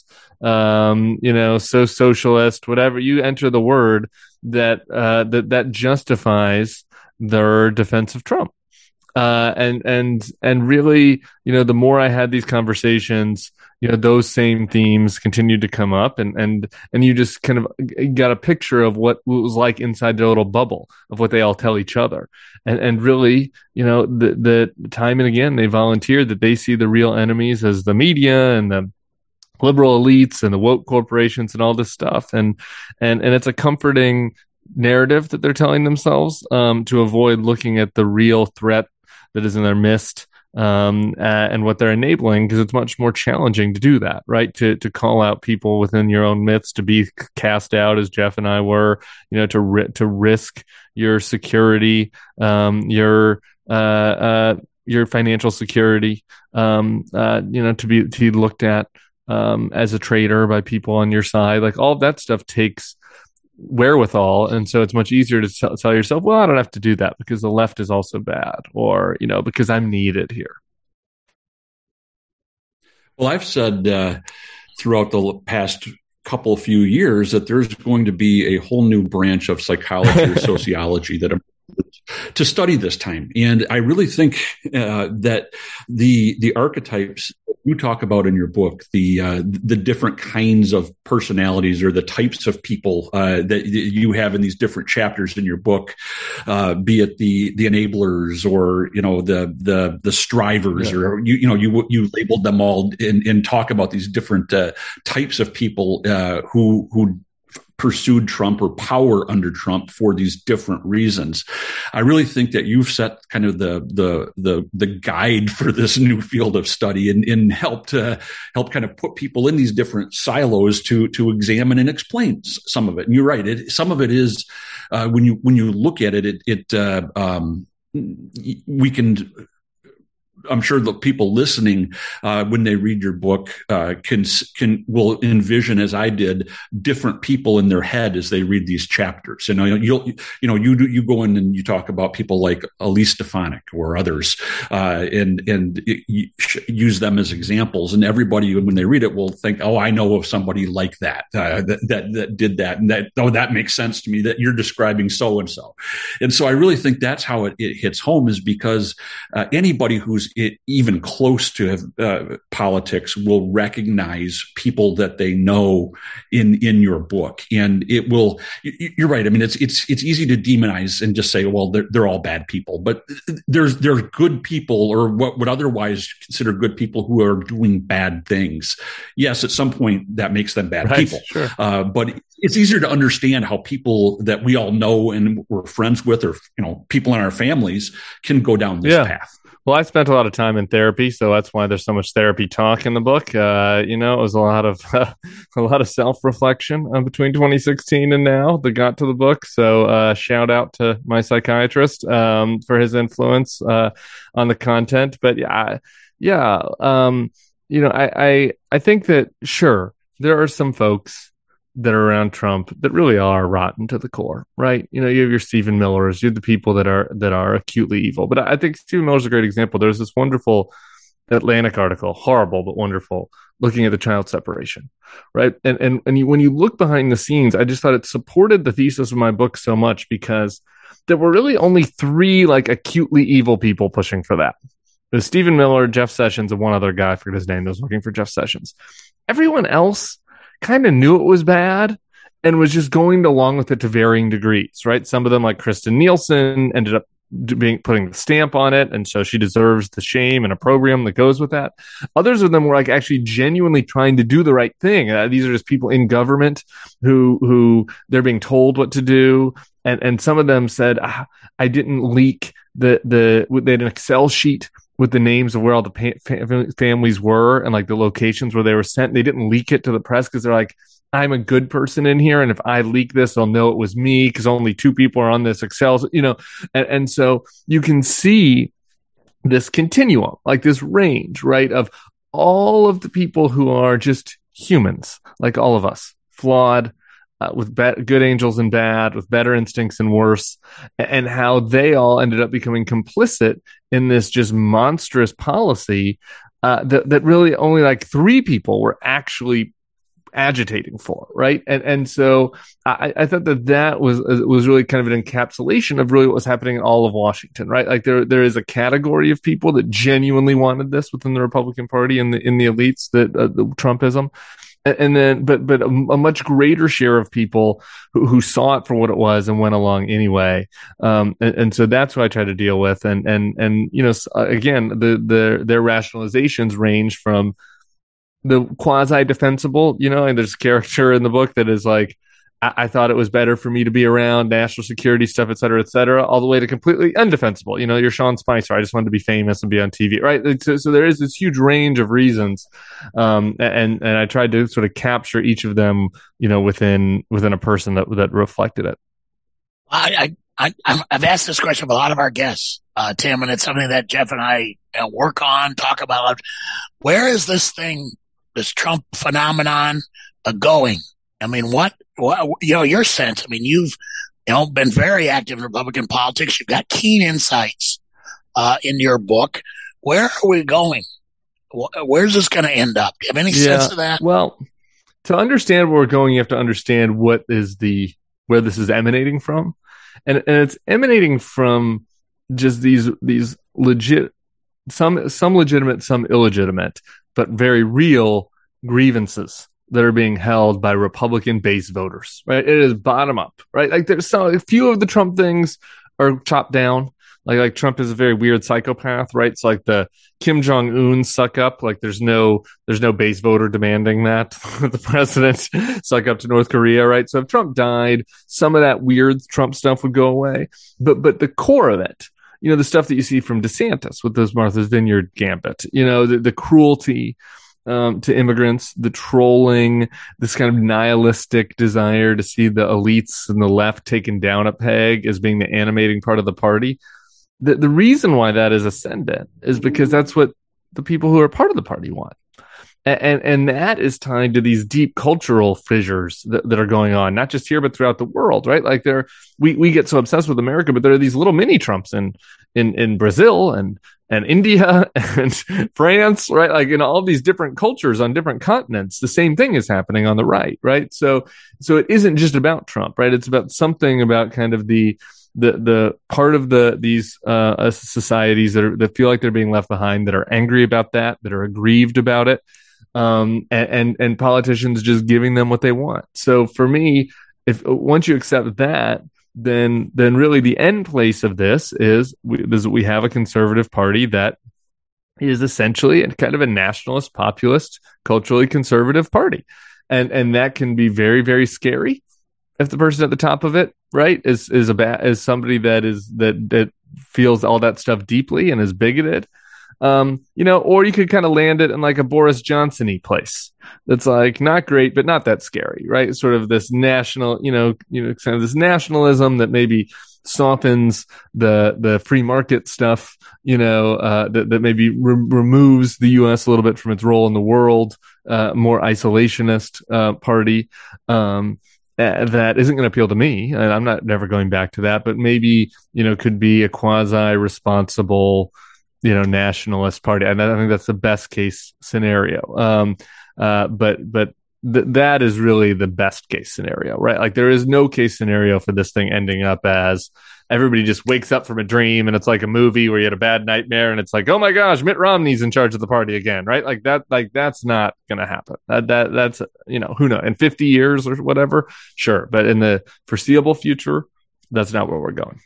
um, you know, so socialist. Whatever you enter the word, that uh, that that justifies their defense of Trump. Uh, and and and really, you know, the more I had these conversations, you know, those same themes continued to come up, and and and you just kind of got a picture of what it was like inside their little bubble of what they all tell each other, and and really, you know, the the time and again they volunteered that they see the real enemies as the media and the liberal elites and the woke corporations and all this stuff, and and and it's a comforting narrative that they're telling themselves um, to avoid looking at the real threat that is in their midst, um, uh, and what they're enabling, because it's much more challenging to do that, right? To to call out people within your own midst, to be cast out, as Jeff and I were, you know, to ri- to risk your security, um, your uh, uh, your financial security, um, uh, you know, to be to be looked at um, as a traitor by people on your side, like all of that stuff takes wherewithal, and so it's much easier to t- tell yourself, well, I don't have to do that because the left is also bad, or, you know, because I'm needed here. Well, I've said uh, throughout the past couple few years that there's going to be a whole new branch of psychology or sociology that to study this time, and I really think uh, that the the archetypes you talk about in your book, the uh, the different kinds of personalities or the types of people uh, that you have in these different chapters in your book, uh, be it the the enablers or, you know, the the the strivers, yeah. or you you know you you labeled them all and, and talk about these different uh, types of people uh, who who. pursued Trump or power under Trump for these different reasons. I really think that you've set kind of the the the the guide for this new field of study, and, and helped uh, help kind of put people in these different silos to to examine and explain some of it. And you're right; it, some of it is uh, when you when you look at it, it, it uh, um, we can. I'm sure the people listening, uh, when they read your book, uh, can can will envision, as I did, different people in their head as they read these chapters. You know, you'll you know you do, you go in and you talk about people like Elise Stefanik or others, uh, and and you use them as examples. And everybody, when they read it, will think, "Oh, I know of somebody like that uh, that, that that did that, and that oh, that makes sense to me. That you're describing so and so." And so, I really think that's how it, it hits home, is because uh, anybody who's It, even close to uh, politics will recognize people that they know in in your book, and it will. You're right. I mean, it's it's it's easy to demonize and just say, well, they're they're all bad people, but there's there's good people, or what would otherwise consider good people, who are doing bad things. Yes, at some point that makes them bad right, people, sure. uh, but it's easier to understand how people that we all know and we're friends with, or, you know, people in our families, can go down this yeah. path. Well, I spent a lot of time in therapy, so that's why there's so much therapy talk in the book. Uh, you know, it was a lot of uh, a lot of self-reflection uh, between twenty sixteen and now that got to the book. So uh, shout out to my psychiatrist um, for his influence uh, on the content. But yeah, yeah, um, you know, I, I I think that sure there are some folks that are around Trump that really are rotten to the core, right? You know, you have your Stephen Millers, you have the people that are that are acutely evil. But I think Stephen Miller's a great example. There's this wonderful Atlantic article, horrible but wonderful, looking at the child separation, right? And and and you, when you look behind the scenes, I just thought it supported the thesis of my book so much, because there were really only three like acutely evil people pushing for that. It was Stephen Miller, Jeff Sessions, and one other guy, I forget his name, that was working for Jeff Sessions. Everyone else kind of knew it was bad and was just going along with it to varying degrees, right? Some of them, like Kristen Nielsen, ended up being putting the stamp on it, and so she deserves the shame and opprobrium that goes with that. Others of them were like actually genuinely trying to do the right thing. Uh, these are just people in government who who they're being told what to do, and and some of them said, ah, I didn't leak the the they had an Excel sheet with the names of where all the pa- fam- families were and like the locations where they were sent. They didn't leak it to the press because they're like, I'm a good person in here, and if I leak this, they'll know it was me because only two people are on this Excel, you know. And, and so you can see this continuum, like this range, right, of all of the people who are just humans, like all of us, flawed, uh, with be- good angels and bad, with better instincts and worse, and how they all ended up becoming complicit in this just monstrous policy uh, that that really only like three people were actually agitating for, right? And and so I, I thought that that was was really kind of an encapsulation of really what was happening in all of Washington, right? Like there there is a category of people that genuinely wanted this within the Republican Party and the in the elites, that uh, the Trumpism. And then, but but a, a much greater share of people who, who saw it for what it was and went along anyway. Um, and, and so that's what I try to deal with. And and and you know, again, the the their rationalizations range from the quasi defensible. You know, and there's a character in the book that is like, I, I thought it was better for me to be around national security stuff, et cetera, et cetera, all the way to completely undefensible. You know, you're Sean Spicer. I just wanted to be famous and be on T V, right? So, so there is this huge range of reasons, um, and and I tried to sort of capture each of them, you know, within within a person that that reflected it. I I, I I've asked this question of a lot of our guests, uh, Tim, and it's something that Jeff and I you know, work on, talk about. Where is this thing, this Trump phenomenon, uh, going? I mean, what, what, you know, your sense, I mean, you've, you know, been very active in Republican politics. You've got keen insights, uh, in your book. Where are we going? Where's this going to end up? Do you have any yeah, sense of that? Well, to understand where we're going, you have to understand what is the, where this is emanating from. And, and it's emanating from just these, these legit, some, some legitimate, some illegitimate, but very real grievances that are being held by Republican base voters, right? It is bottom up, right? Like there's some, a few of the Trump things are chopped down. Like, like Trump is a very weird psychopath, right? It's like the Kim Jong-un suck up. Like there's no, there's no base voter demanding that the president suck up to North Korea, right? So if Trump died, some of that weird Trump stuff would go away. But, but the core of it, you know, the stuff that you see from DeSantis with those Martha's Vineyard gambit, you know, the, the cruelty, Um, to immigrants, the trolling, this kind of nihilistic desire to see the elites and the left taken down a peg as being the animating part of the party. The, the reason why that is ascendant is because that's what the people who are part of the party want. And, and, and that is tied to these deep cultural fissures that, that are going on, not just here, but throughout the world, right? Like there, we, we get so obsessed with America, but there are these little mini Trumps in, in, in Brazil and, and India and France, right? Like in all these different cultures on different continents, the same thing is happening on the right, right? So, so it isn't just about Trump, right? It's about something about kind of the, the, the part of the, these, uh, societies that are, that feel like they're being left behind, that are angry about that, that are aggrieved about it. Um, and, and, and politicians just giving them what they want. So for me, if once you accept that, then then really the end place of this is we, is we have a conservative party that is essentially a kind of a nationalist, populist, culturally conservative party. And and that can be very, very scary if the person at the top of it, right, is is a ba- is somebody that is that that feels all that stuff deeply and is bigoted. Um, you know, or you could kind of land it in like a Boris Johnson-y place that's like not great, but not that scary, right? Sort of this national, you know, you know, kind of this nationalism that maybe softens the the free market stuff, you know, uh, that that maybe re- removes the U S a little bit from its role in the world, uh, more isolationist uh, party. Um, that isn't going to appeal to me, and I'm not never going back to that. But maybe, you know, could be a quasi-responsible, you know, nationalist party. And I think that's the best case scenario. Um, uh, but, but th- that is really the best case scenario, right? Like there is no case scenario for this thing ending up as everybody just wakes up from a dream and it's like a movie where you had a bad nightmare and it's like, oh my gosh, Mitt Romney's in charge of the party again, right? Like that, like that's not going to happen. That, that, that's, you know, who knows, in fifty years or whatever, sure. But in the foreseeable future, that's not where we're going.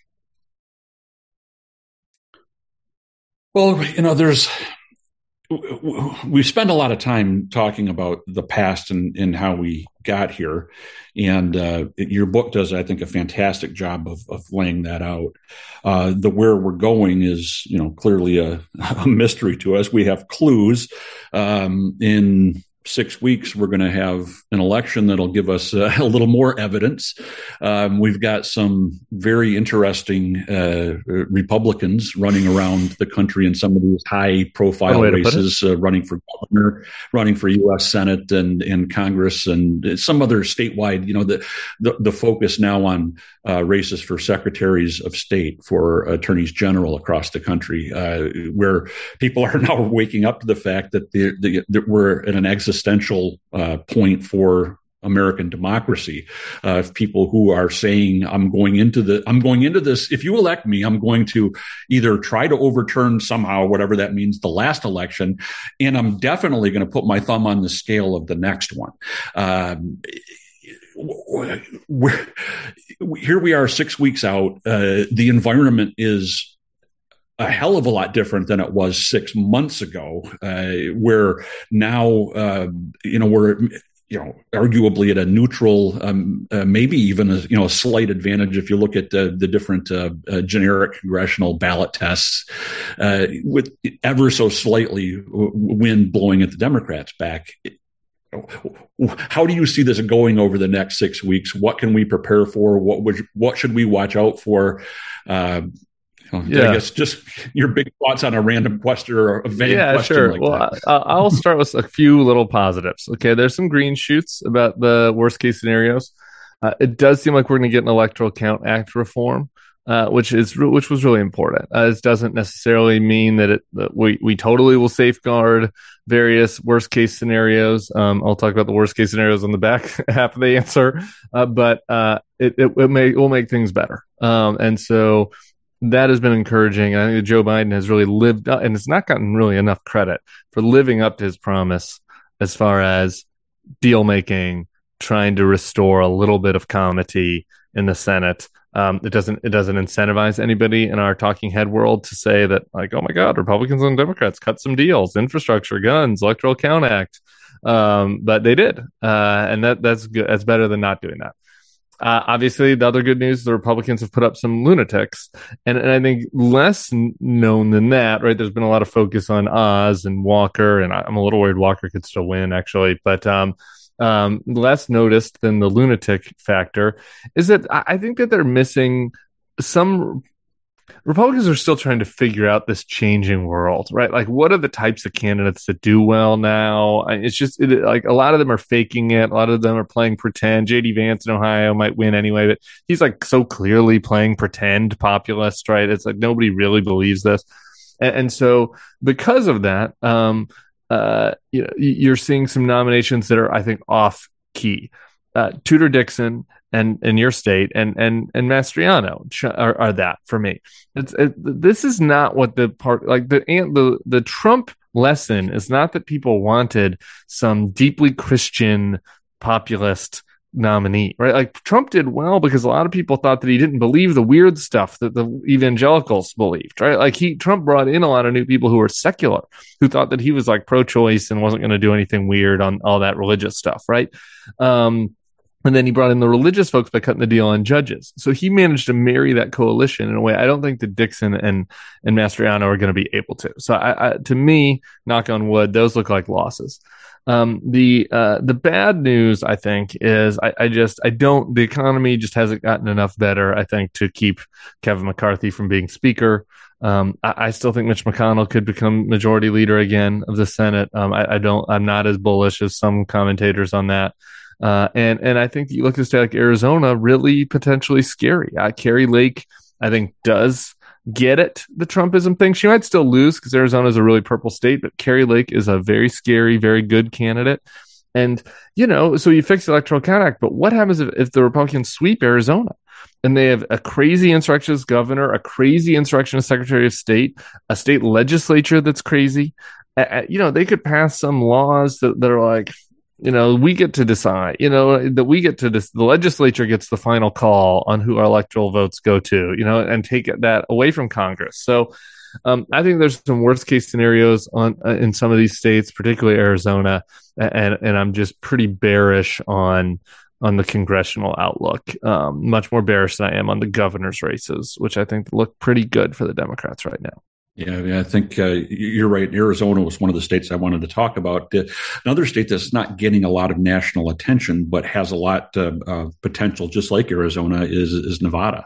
Well, you know, there's, we spend a lot of time talking about the past and, and how we got here. And uh, your book does, I think, a fantastic job of, of laying that out. Uh, the where we're going is, you know, clearly a, a mystery to us. We have clues. Um, in six weeks, we're going to have an election that'll give us uh, a little more evidence. Um, we've got some very interesting uh, Republicans running around the country in some of these high-profile races, uh, running for governor, running for U S Senate and, and Congress, and some other statewide. You know, the the, the focus now on uh, races for secretaries of state, for attorneys general across the country, uh, where people are now waking up to the fact that, the, the, that we're at an existential uh, point for American democracy. Uh, people who are saying, "I'm going into the, I'm going into this. If you elect me, I'm going to either try to overturn somehow, whatever that means, the last election, and I'm definitely going to put my thumb on the scale of the next one." Um, we're, here we are, six weeks out. Uh, the environment is a hell of a lot different than it was six months ago, uh, where now, uh, you know, we're, you know, arguably at a neutral, um, uh, maybe even a, you know, a slight advantage if you look at uh, the different uh, uh, generic congressional ballot tests, uh, with ever so slightly wind blowing at the Democrats' back. How do you see this going over the next six weeks? What can we prepare for? What would, what should we watch out for? Uh, Yeah. I guess just your big thoughts on a random question or a vague yeah, question sure. like well, that. I, I'll start with a few little positives. Okay, there's some green shoots about the worst case scenarios. Uh, it does seem like we're going to get an Electoral Count Act reform, uh, which is which was really important. Uh, this doesn't necessarily mean that it that we we totally will safeguard various worst case scenarios. Um, I'll talk about the worst case scenarios on the back half of the answer, uh, but uh, it, it it may it will make things better. Um, and so. That has been encouraging. I think that Joe Biden has really lived up, and it's not gotten really enough credit for living up to his promise as far as deal making, trying to restore a little bit of comity in the Senate. Um, it doesn't it doesn't incentivize anybody in our talking head world to say that, like, oh my God, Republicans and Democrats cut some deals, infrastructure, guns, Electoral Count Act, um, but they did, uh, and that that's good. That's better than not doing that. Uh, obviously, the other good news, the Republicans have put up some lunatics. And, and I think less n- known than that, right? There's been a lot of focus on Oz and Walker, and I, I'm a little worried Walker could still win, actually. But um, um, less noticed than the lunatic factor is that I, I think that they're missing some... Republicans are still trying to figure out this changing world, right? Like, what are the types of candidates that do well now? It's just it, like a lot of them are faking it. A lot of them are playing pretend. J D Vance in Ohio might win anyway, but he's like so clearly playing pretend populist, right? It's like nobody really believes this. And, and so because of that, um, uh, you know, you're seeing some nominations that are, I think, off key. Uh, Tudor Dixon and in your state and and and Mastriano are, are that for me. It's it, this is not what the part like the the the Trump lesson is not that people wanted some deeply Christian populist nominee, right? Like Trump did well because a lot of people thought that he didn't believe the weird stuff that the evangelicals believed, right? Like he Trump brought in a lot of new people who were secular, who thought that he was like pro-choice and wasn't going to do anything weird on all that religious stuff, right? Um, And then he brought in the religious folks by cutting the deal on judges. So he managed to marry that coalition in a way I don't think that Dixon and, and Mastriano are going to be able to. So I, I, to me, knock on wood, those look like losses. Um, the uh, the bad news, I think, is I, I just I don't the economy just hasn't gotten enough better, I think, to keep Kevin McCarthy from being speaker. Um, I, I still think Mitch McConnell could become majority leader again of the Senate. Um, I, I don't I'm not as bullish as some commentators on that. Uh, and, and I think you look at a state like Arizona, really potentially scary. Uh, Carrie Lake, I think, does get it, the Trumpism thing. She might still lose because Arizona is a really purple state, but Carrie Lake is a very scary, very good candidate. And, you know, so you fix the Electoral Count Act, but what happens if, if the Republicans sweep Arizona? and they have a crazy insurrectionist governor, a crazy insurrectionist secretary of state, a state legislature that's crazy. Uh, you know, they could pass some laws that, that are like, you know, we get to decide, you know, that we get to, dis- the legislature gets the final call on who our electoral votes go to, you know, and take that away from Congress. So um, I think there's some worst case scenarios on uh, in some of these states, particularly Arizona, and and I'm just pretty bearish on on the congressional outlook, um, much more bearish than I am on the governor's races, which I think look pretty good for the Democrats right now. Yeah, I, mean, I think uh, you're right. Arizona was one of the states I wanted to talk about. Uh, another state that's not getting a lot of national attention, but has a lot uh, of potential, just like Arizona, is is Nevada.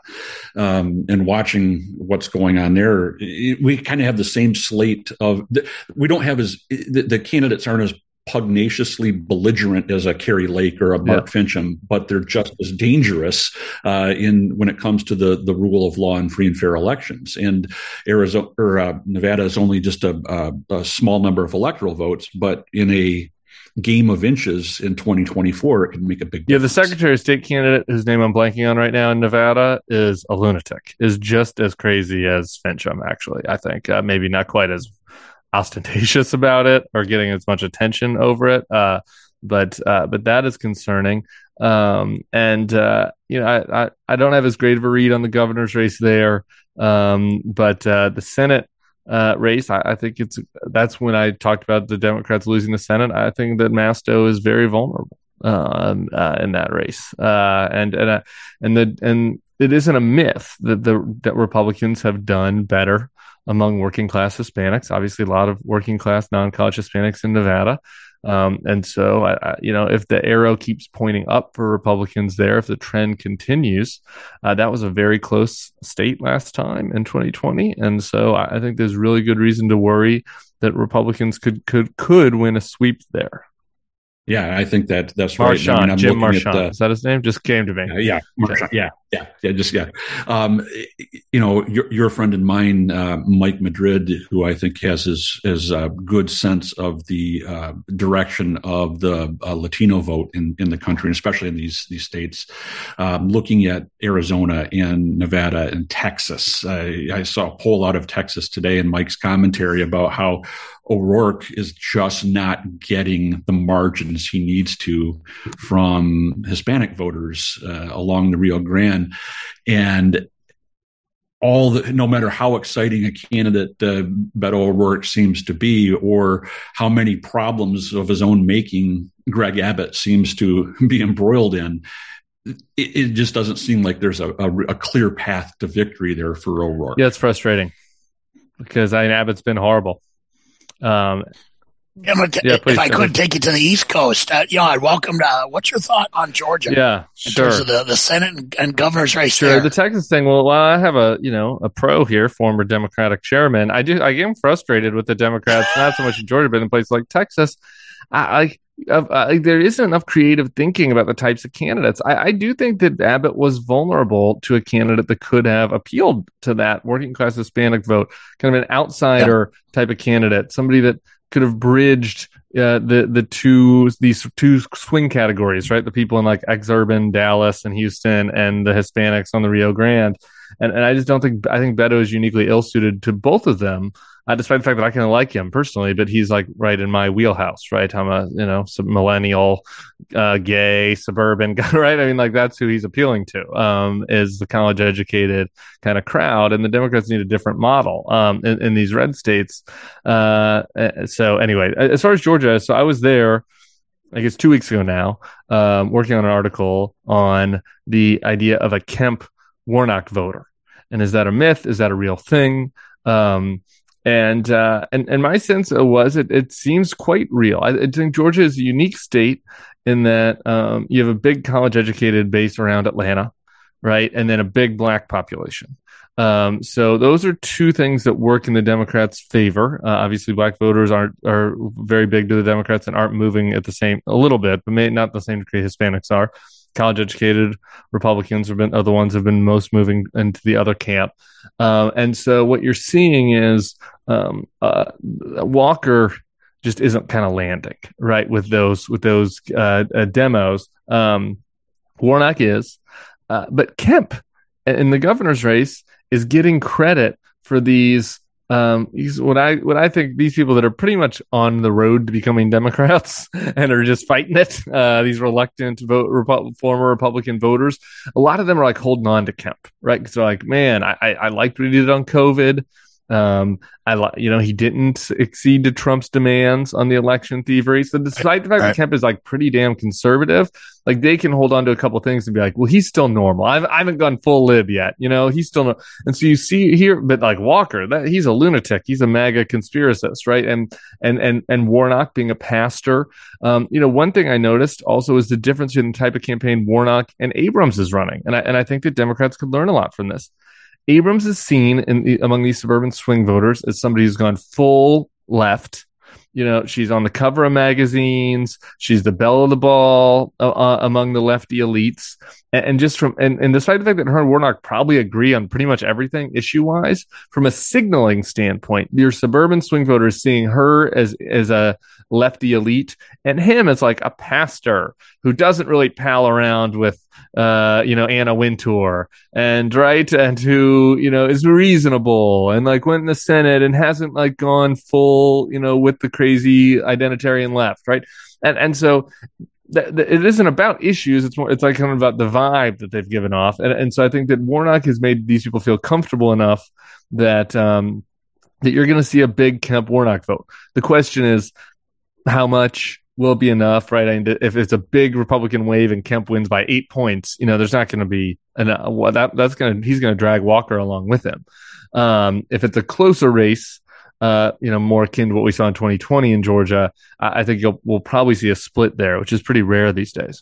Um, and watching what's going on there, we kind of have the same slate of. We don't have as the, the candidates aren't as pugnaciously belligerent as a Kerry Lake or a Mark yeah. Finchem, but they're just as dangerous uh, in when it comes to the the rule of law and free and fair elections. And Arizona or uh, Nevada is only just a, a, a small number of electoral votes, but in a game of inches in twenty twenty-four, it can make a big difference. Yeah, the Secretary of State candidate, whose name I'm blanking on right now in Nevada, is a lunatic, is just as crazy as Finchem, actually, I think. Uh, maybe not quite as ostentatious about it or getting as much attention over it, uh, but uh, but that is concerning. Um, and uh, you know, I, I I don't have as great of a read on the governor's race there, um, but uh, the Senate uh, race, I, I think it's that's when I talked about the Democrats losing the Senate. I think that Masto is very vulnerable um, uh, in that race, uh, and and uh, and the and it isn't a myth that the that Republicans have done better among working class Hispanics. Obviously, a lot of working class non-college Hispanics in Nevada. Um, and so, I, I, you know, if the arrow keeps pointing up for Republicans there, if the trend continues, uh, that was a very close state last time in twenty twenty. And so I, I think there's really good reason to worry that Republicans could could could win a sweep there. Yeah, I think that that's Marchant, right. I mean, I'm Jim Marchant. The, Is that his name? Just came to me. Uh, yeah, Marchant, yeah, yeah, yeah, just yeah. Um, you know, your your friend and mine, uh, Mike Madrid, who I think has his his uh, good sense of the uh, direction of the uh, Latino vote in, in the country, and especially in these these states. Um, looking at Arizona and Nevada and Texas, I, I saw a poll out of Texas today, and Mike's commentary about how O'Rourke is just not getting the margins he needs to from Hispanic voters uh, along the Rio Grande. And all the, no matter how exciting a candidate uh, Beto O'Rourke seems to be, or how many problems of his own making Greg Abbott seems to be embroiled in, it, it just doesn't seem like there's a, a, a clear path to victory there for O'Rourke. Yeah, it's frustrating because I mean, Abbott's been horrible. Um, yeah, but yeah, if I could take you to the East Coast, uh, you know, I'd welcome to, uh, what's your thought on Georgia? Yeah, in sure. terms of the, the Senate and, and governor's race Sure. there. The Texas thing, well, well, I have a, you know, a pro here, former Democratic chairman. I do, I get frustrated with the Democrats, not so much in Georgia, but in places like Texas. I, I Uh, uh, there isn't enough creative thinking about the types of candidates. I, I do think that Abbott was vulnerable to a candidate that could have appealed to that working class Hispanic vote, kind of an outsider yeah. type of candidate, somebody that could have bridged uh, the the two these two swing categories, right? The people in like ex-urban Dallas and Houston, and the Hispanics on the Rio Grande. And and I just don't think I think Beto is uniquely ill suited to both of them. Uh, despite the fact that I kind of like him personally, but he's like right in my wheelhouse, right? I'm a, you know, some millennial, uh, gay, suburban guy, right? I mean, like that's who he's appealing to, um, is the college educated kind of crowd. And the Democrats need a different model, um, in, in these red states. Uh, so anyway, as far as Georgia, so I was there, I guess two weeks ago now, um, working on an article on the idea of a Kemp Warnock voter. And is that a myth? Is that a real thing? Um, And, uh, and, and my sense was it, it seems quite real. I, I think Georgia is a unique state in that, um, you have a big college educated base around Atlanta, right? And then a big black population. Um, so those are two things that work in the Democrats' favor. Uh, obviously black voters aren't, are very big to the Democrats and aren't moving at the same, a little bit, but may not the same degree Hispanics are. College educated Republicans have been, are the ones who have been most moving into the other camp. Um, and so what you're seeing is, um, uh, Walker just isn't kind of landing right with those, with those, uh, uh demos. Um, Warnock is, Uh, but Kemp in the governor's race is getting credit for these. Um, these what I what I think these people that are pretty much on the road to becoming Democrats and are just fighting it. Uh, these reluctant vote Repu- former Republican voters. A lot of them are like holding on to Kemp, right? Because they're like, man, I, I I liked what he did on COVID. Um, I li- you know, he didn't accede to Trump's demands on the election thievery. So despite the fact that Kemp is like pretty damn conservative, like they can hold on to a couple things and be like, well, he's still normal. I've, I haven't gone full lib yet. You know, he's still, no-. And so you see here, but like Walker, that he's a lunatic. He's a MAGA conspiracist, right? And, and, and, and Warnock being a pastor. Um, you know, one thing I noticed also is the difference in the type of campaign Warnock and Abrams is running. And I, and I think that Democrats could learn a lot from this. Abrams is seen in the, among these suburban swing voters as somebody who's gone full left. You know, she's on the cover of magazines. She's the belle of the ball uh, uh, among the lefty elites. And, and just from, and, and despite the fact that her and Warnock probably agree on pretty much everything issue wise, from a signaling standpoint, your suburban swing voter is seeing her as, as a lefty elite and him as like a pastor who doesn't really pal around with, uh, you know, Anna Wintour and right. And who, you know, is reasonable and like went in the Senate and hasn't like gone full, you know, with the crazy identitarian left. Right. And, and so th- th- it isn't about issues. It's more, it's like kind of about the vibe that they've given off. And, and so I think that Warnock has made these people feel comfortable enough that, um, that you're going to see a big Kemp Warnock vote. The question is, how much will be enough, right? I mean, if it's a big Republican wave and Kemp wins by eight points, you know, there's not going to be enough. Well, that that's going to he's going to drag Walker along with him. Um, if it's a closer race, uh, you know, more akin to what we saw in twenty twenty in Georgia, I, I think you'll, we'll probably see a split there, which is pretty rare these days.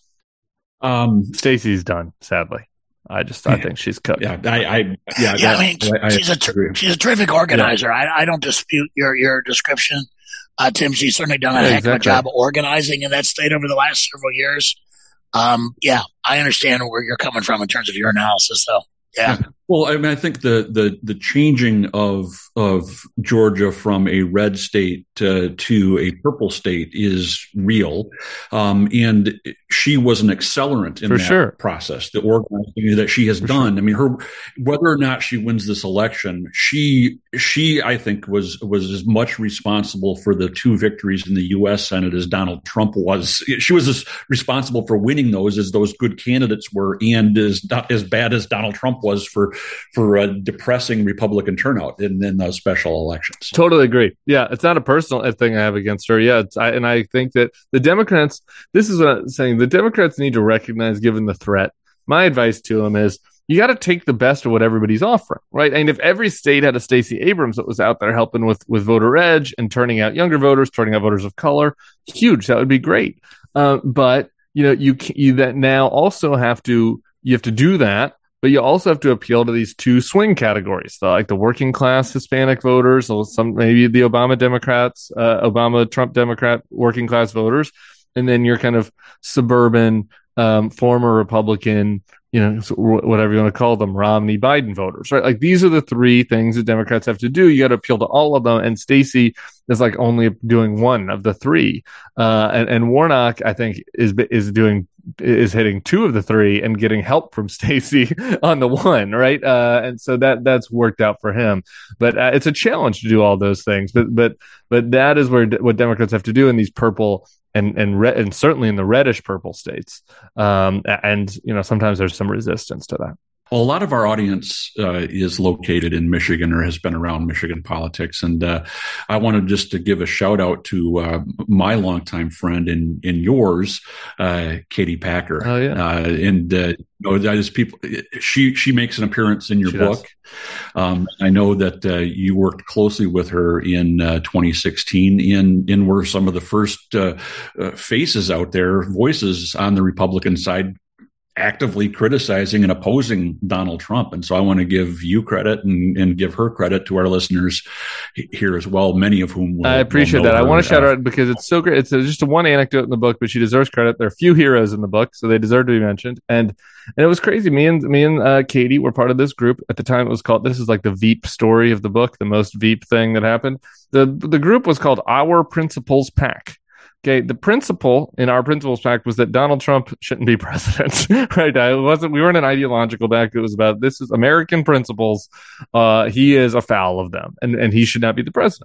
Um, Stacey's done, sadly. I just I think she's cooked. Yeah, I, I yeah, yeah. that, I mean, I, she's I a ter- she's a terrific organizer. Yeah. I, I don't dispute your your description. Uh, Tim, she's certainly done a yeah, heck exactly. of a job organizing in that state over the last several years. Um, yeah, I understand where you're coming from in terms of your analysis, though. Yeah. yeah. Well, I mean, I think the the the changing of of Georgia from a red state to, to a purple state is real, um, and she was an accelerant in For that sure. process. The organizing that she has For done. sure. I mean, her whether or not she wins this election, she she I think was was as much responsible for the two victories in the U S Senate as Donald Trump was. She was as responsible for winning those as those good candidates were, and as not as bad as Donald Trump was for. for a depressing Republican turnout in, in those special elections. Totally agree. Yeah, it's not a personal thing I have against her. Yeah, it's, I, and I think that the Democrats, this is what I'm saying, the Democrats need to recognize, given the threat, my advice to them is you got to take the best of what everybody's offering, right? And if every state had a Stacey Abrams that was out there helping with, with voter edge and turning out younger voters, turning out voters of color, huge, that would be great. Uh, but, you know, you, you that now also have to, you have to do that. But you also have to appeal to these two swing categories, so like the working class Hispanic voters, or some maybe the Obama Democrats, uh, Obama Trump Democrat working class voters, and then your kind of suburban um, former Republican, you know, whatever you want to call them, Romney Biden voters, right? Like these are the three things that Democrats have to do. You got to appeal to all of them, and Stacey is like only doing one of the three, uh, and, and Warnock I think is is doing. is hitting two of the three and getting help from Stacey on the one, right? Uh, and so that that's worked out for him. But uh, it's a challenge to do all those things. But but but that is where what Democrats have to do in these purple and and red, and certainly in the reddish purple states. Um, and you know sometimes there's some resistance to that. Well, a lot of our audience uh, is located in Michigan or has been around Michigan politics. And uh, I wanted just to give a shout out to uh, my longtime friend and, and yours, uh, Katie Packer. Oh, yeah. Uh, and, uh, you know, just people, she, she makes an appearance in your she book. Um, I know that uh, you worked closely with her in uh, twenty sixteen in, in were some of the first uh, uh, faces out there, voices on the Republican side, actively criticizing and opposing Donald Trump. And so I want to give you credit and, and give her credit to our listeners here as well, many of whom will, I appreciate will know that. her. I want to shout her out because it's so great. It's a, just a one anecdote in the book, but she deserves credit. There are a few heroes in the book, so they deserve to be mentioned. And and it was crazy. Me and me and uh, Katie were part of this group. At the time, it was called, this is like the Veep story of the book, the most Veep thing that happened. The, the group was called Our Principles Pack. Okay, the principle in our principles pact was that Donald Trump shouldn't be president, right? It wasn't. We weren't an ideological pact. It was about this is American principles. Uh, he is afoul of them, and and he should not be the president.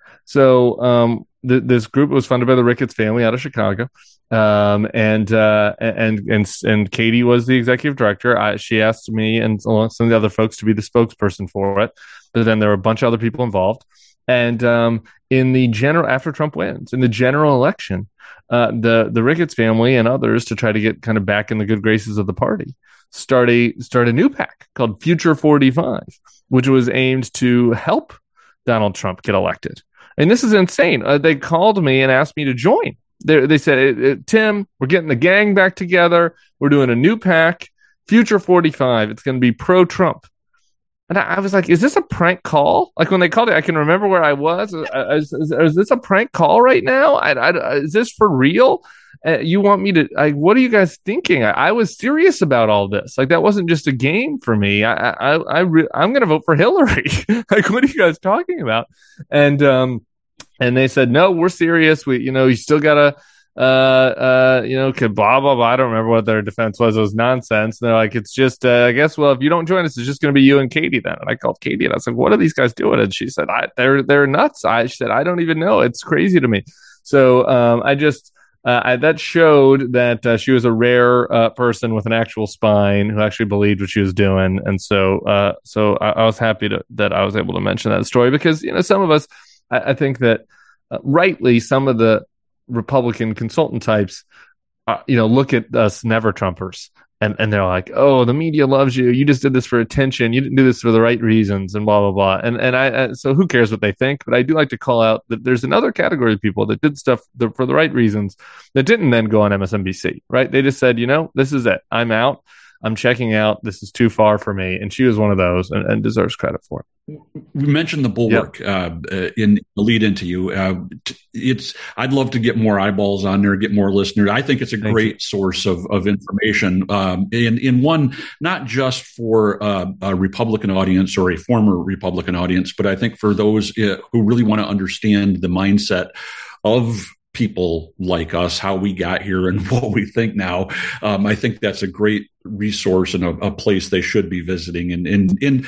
So um, th- this group was funded by the Ricketts family out of Chicago, um, and uh, and and and Katie was the executive director. I, she asked me and some of the other folks to be the spokesperson for it, but then there were a bunch of other people involved. And um, in the general, after Trump wins, in the general election, uh, the the Ricketts family and others, to try to get kind of back in the good graces of the party, start a start a new PAC called Future forty-five, which was aimed to help Donald Trump get elected. And this is insane. Uh, they called me and asked me to join. They, they said, Tim, we're getting the gang back together. We're doing a new PAC, Future forty-five. It's going to be pro-Trump. And I was like, is this a prank call? Like when they called it, I can remember where I was. Is, is, is this a prank call right now? I, I, is this for real? Uh, you want me to, like, what are you guys thinking? I, I was serious about all this. Like, that wasn't just a game for me. I, I, I re- I'm going to vote for Hillary. Like, what are you guys talking about? And, um, and they said, no, we're serious. We, you know, you still got to, uh, uh, you know, could blah, blah, blah. I don't remember what their defense was. It was nonsense. And they're like, it's just, uh, I guess, well, if you don't join us, it's just going to be you and Katie then. And I called Katie and I was like, what are these guys doing? And she said, I, they're, they're nuts. I she said, I don't even know. It's crazy to me. So, um, I just, uh, I, that showed that, uh, she was a rare, uh, person with an actual spine who actually believed what she was doing. And so, uh, so I, I was happy to, that I was able to mention that story because, you know, some of us, I, I think that uh, rightly, some of the Republican consultant types, uh, you know, look at us never Trumpers and, and they're like, oh, the media loves you. You just did this for attention. You didn't do this for the right reasons and blah, blah, blah. And, and I, uh, so who cares what they think? But I do like to call out that there's another category of people that did stuff the, for the right reasons that didn't then go on M S N B C, right? They just said, you know, this is it. I'm out. I'm checking out. This is too far for me. And she was one of those and, and deserves credit for it. We mentioned the Bulwark yep. uh, in the lead into you. Uh, it's I'd love to get more eyeballs on there, get more listeners. I think it's a Thank great you. source of, of information um, in, in one, not just for uh, a Republican audience or a former Republican audience, but I think for those uh, who really want to understand the mindset of people like us, how we got here and what we think now. Um, I think that's a great resource and a, a place they should be visiting. And, and, and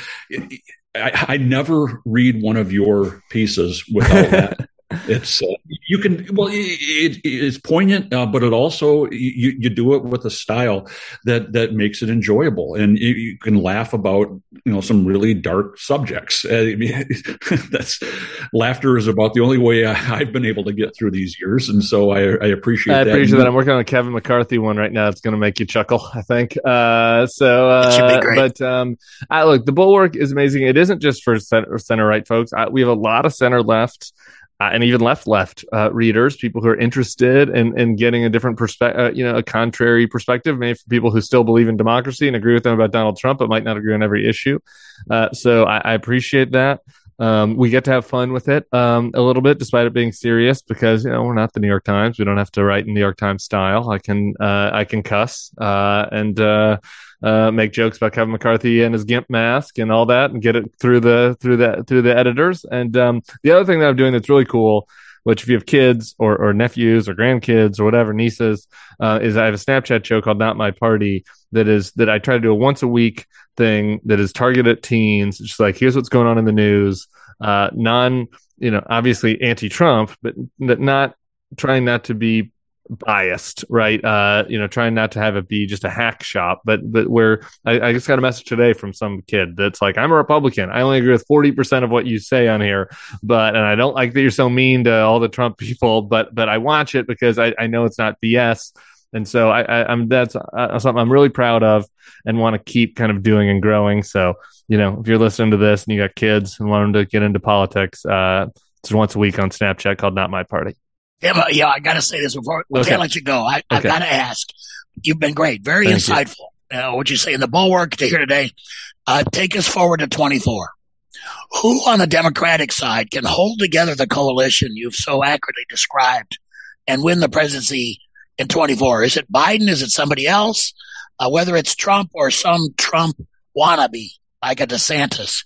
I, I never read one of your pieces without that. It's uh, you can well it, it, it's poignant, uh, but it also you, you do it with a style that that makes it enjoyable, and you, you can laugh about you know some really dark subjects. I mean, that's laughter is about the only way I, I've been able to get through these years, and so I, I appreciate. I that. appreciate that. I'm working on a Kevin McCarthy one right now. It's going to make you chuckle, I think. Uh, so, uh, should be great. But um, I, look, the Bulwark is amazing. It isn't just for center, center right folks. I, we have a lot of center left. Uh, and even left left uh, readers, people who are interested in, in getting a different perspective, uh, you know, a contrary perspective, maybe for people who still believe in democracy and agree with them about Donald Trump, but might not agree on every issue. Uh, so I, I appreciate that. Um, we get to have fun with it um, a little bit, despite it being serious, because you know we're not the New York Times. We don't have to write in New York Times style. I can uh, I can cuss uh, and. Uh, Uh, make jokes about Kevin McCarthy and his GIMP mask and all that, and get it through the through the through the editors. And um, the other thing that I'm doing that's really cool, which if you have kids or, or nephews or grandkids or whatever, nieces, uh, is I have a Snapchat show called Not My Party that is that I try to do a once a week thing that is targeted at teens. It's just like, here's what's going on in the news, uh, non, you know, obviously anti-Trump, but not trying not to be biased, right? Uh, you know, trying not to have it be just a hack shop, but but where I, I just got a message today from some kid that's like, I'm a Republican. I only agree with forty percent of what you say on here, but and I don't like that you're so mean to all the Trump people, but but I watch it because I, I know it's not B S. And so I, I, I'm that's uh, something I'm really proud of and want to keep kind of doing and growing. So, you know, if you're listening to this and you got kids and want them to get into politics, uh, it's once a week on Snapchat called Not My Party. Yeah, but, yeah, I got to say this before we okay. can't let you go. I, I've okay. got to ask. You've been great, very Thank insightful. You. Uh, what you say in the Bulwark to here today. Uh, take us forward to twenty-four. Who on the Democratic side can hold together the coalition you've so accurately described and win the presidency in twenty-four? Is it Biden? Is it somebody else? Uh, whether it's Trump or some Trump wannabe like a DeSantis.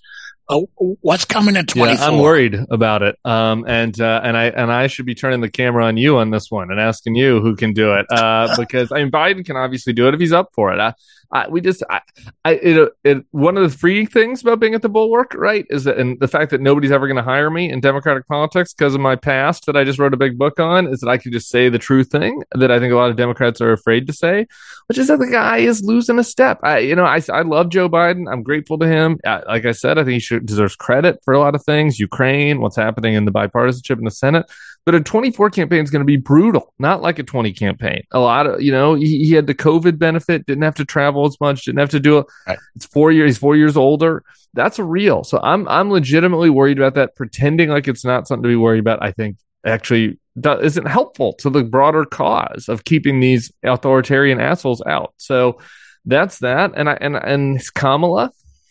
Uh, what's coming in twenty-four? Yeah, I'm worried about it. Um, and uh, and I and I should be turning the camera on you on this one and asking you who can do it. Uh, because I mean, Biden can obviously do it if he's up for it. I, I, we just, I, I it, it, one of the free things about being at the Bulwark, right, is that, and the fact that nobody's ever going to hire me in Democratic politics because of my past that I just wrote a big book on, is that I can just say the true thing that I think a lot of Democrats are afraid to say, which is that the guy is losing a step. I, you know, I, I love Joe Biden. I'm grateful to him. I, like I said, I think he should, deserves credit for a lot of things. Ukraine, what's happening in the bipartisanship in the Senate. But a twenty-four campaign is going to be brutal, not like a twenty campaign. A lot of, you know, he, he had the COVID benefit, didn't have to travel as much, didn't have to do it. Right. It's four years, he's four years older. That's real. So I'm I'm legitimately worried about that. Pretending like it's not something to be worried about, I think actually isn't helpful to the broader cause of keeping these authoritarian assholes out. So that's that. And I and and Kamala.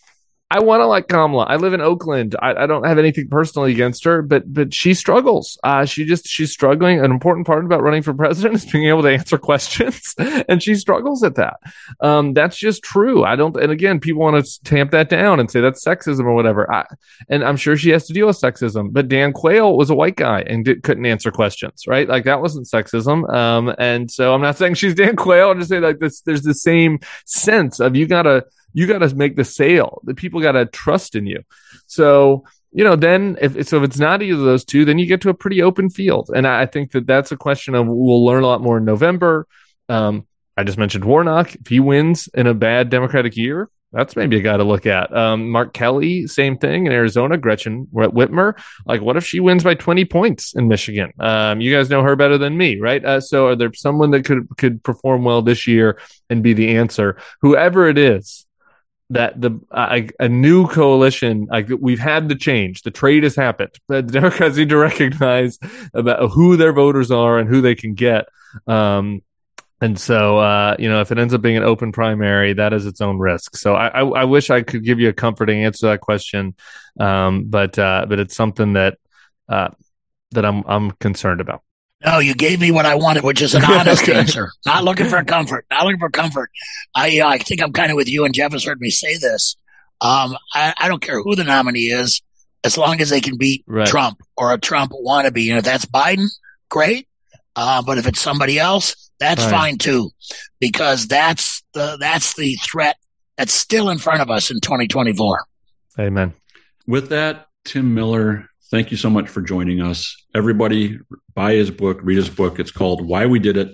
I want to like Kamala. I live in Oakland. I, I don't have anything personally against her, but but she struggles. Uh, she just she's struggling. An important part about running for president is being able to answer questions, and she struggles at that. Um, that's just true. I don't. And again, people want to tamp that down and say that's sexism or whatever. I, and I'm sure she has to deal with sexism. But Dan Quayle was a white guy and did, couldn't answer questions, right? Like that wasn't sexism. Um, and so I'm not saying she's Dan Quayle. I'm just saying like this. There's the same sense of you gotta. You got to make the sale. The people got to trust in you. So, you know, then if so, if it's not either of those two, then you get to a pretty open field. And I think that that's a question of we'll learn a lot more in November. Um, I just mentioned Warnock. If he wins in a bad Democratic year, that's maybe a guy to look at. Um, Mark Kelly, same thing in Arizona. Gretchen Whitmer, like what if she wins by twenty points in Michigan? Um, you guys know her better than me, right? Uh, so are there someone that could could perform well this year and be the answer? Whoever it is. That the uh, a new coalition, like we've had the change, the trade has happened. But the Democrats need to recognize about who their voters are and who they can get. Um, and so, uh, you know, if it ends up being an open primary, that is its own risk. So I, I, I wish I could give you a comforting answer to that question, um, but uh, but it's something that uh, that I'm I'm concerned about. No, you gave me what I wanted, which is an honest okay. answer. Not looking for comfort. Not looking for comfort. I uh, I think I'm kind of with you, and Jeff has heard me say this. Um, I, I don't care who the nominee is, as long as they can beat right. Trump or a Trump wannabe. And if that's Biden, great. Uh, but if it's somebody else, that's right. fine too, because that's the that's the threat that's still in front of us in twenty twenty-four. Amen. With that, Tim Miller, thank you so much for joining us. Everybody, buy his book, read his book. It's called Why We Did It,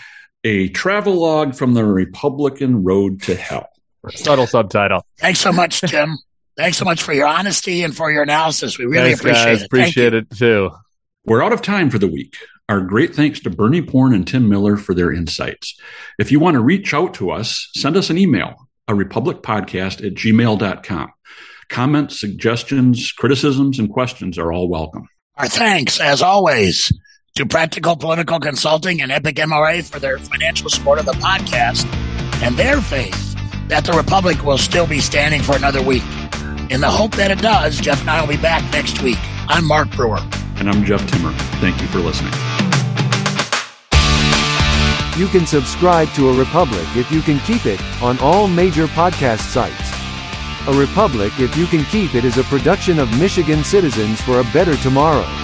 a travelogue from the Republican Road to Hell. Subtle subtitle. Thanks so much, Tim. Thanks so much for your honesty and for your analysis. We really Thanks, appreciate guys. it. Appreciate it, too. We're out of time for the week. Our great thanks to Bernie Porn and Tim Miller for their insights. If you want to reach out to us, send us an email, a republic podcast at gmail dot com. Comments, suggestions, criticisms, and questions are all welcome. Our thanks, as always, to Practical Political Consulting and Epic M R A for their financial support of the podcast and their faith that the Republic will still be standing for another week. In the hope that it does, Jeff and I will be back next week. I'm Mark Brewer. And I'm Jeff Timmer. Thank you for listening. You can subscribe to A Republic if you can keep it on all major podcast sites. A Republic If You Can Keep It is a production of Michigan Citizens for a Better Tomorrow.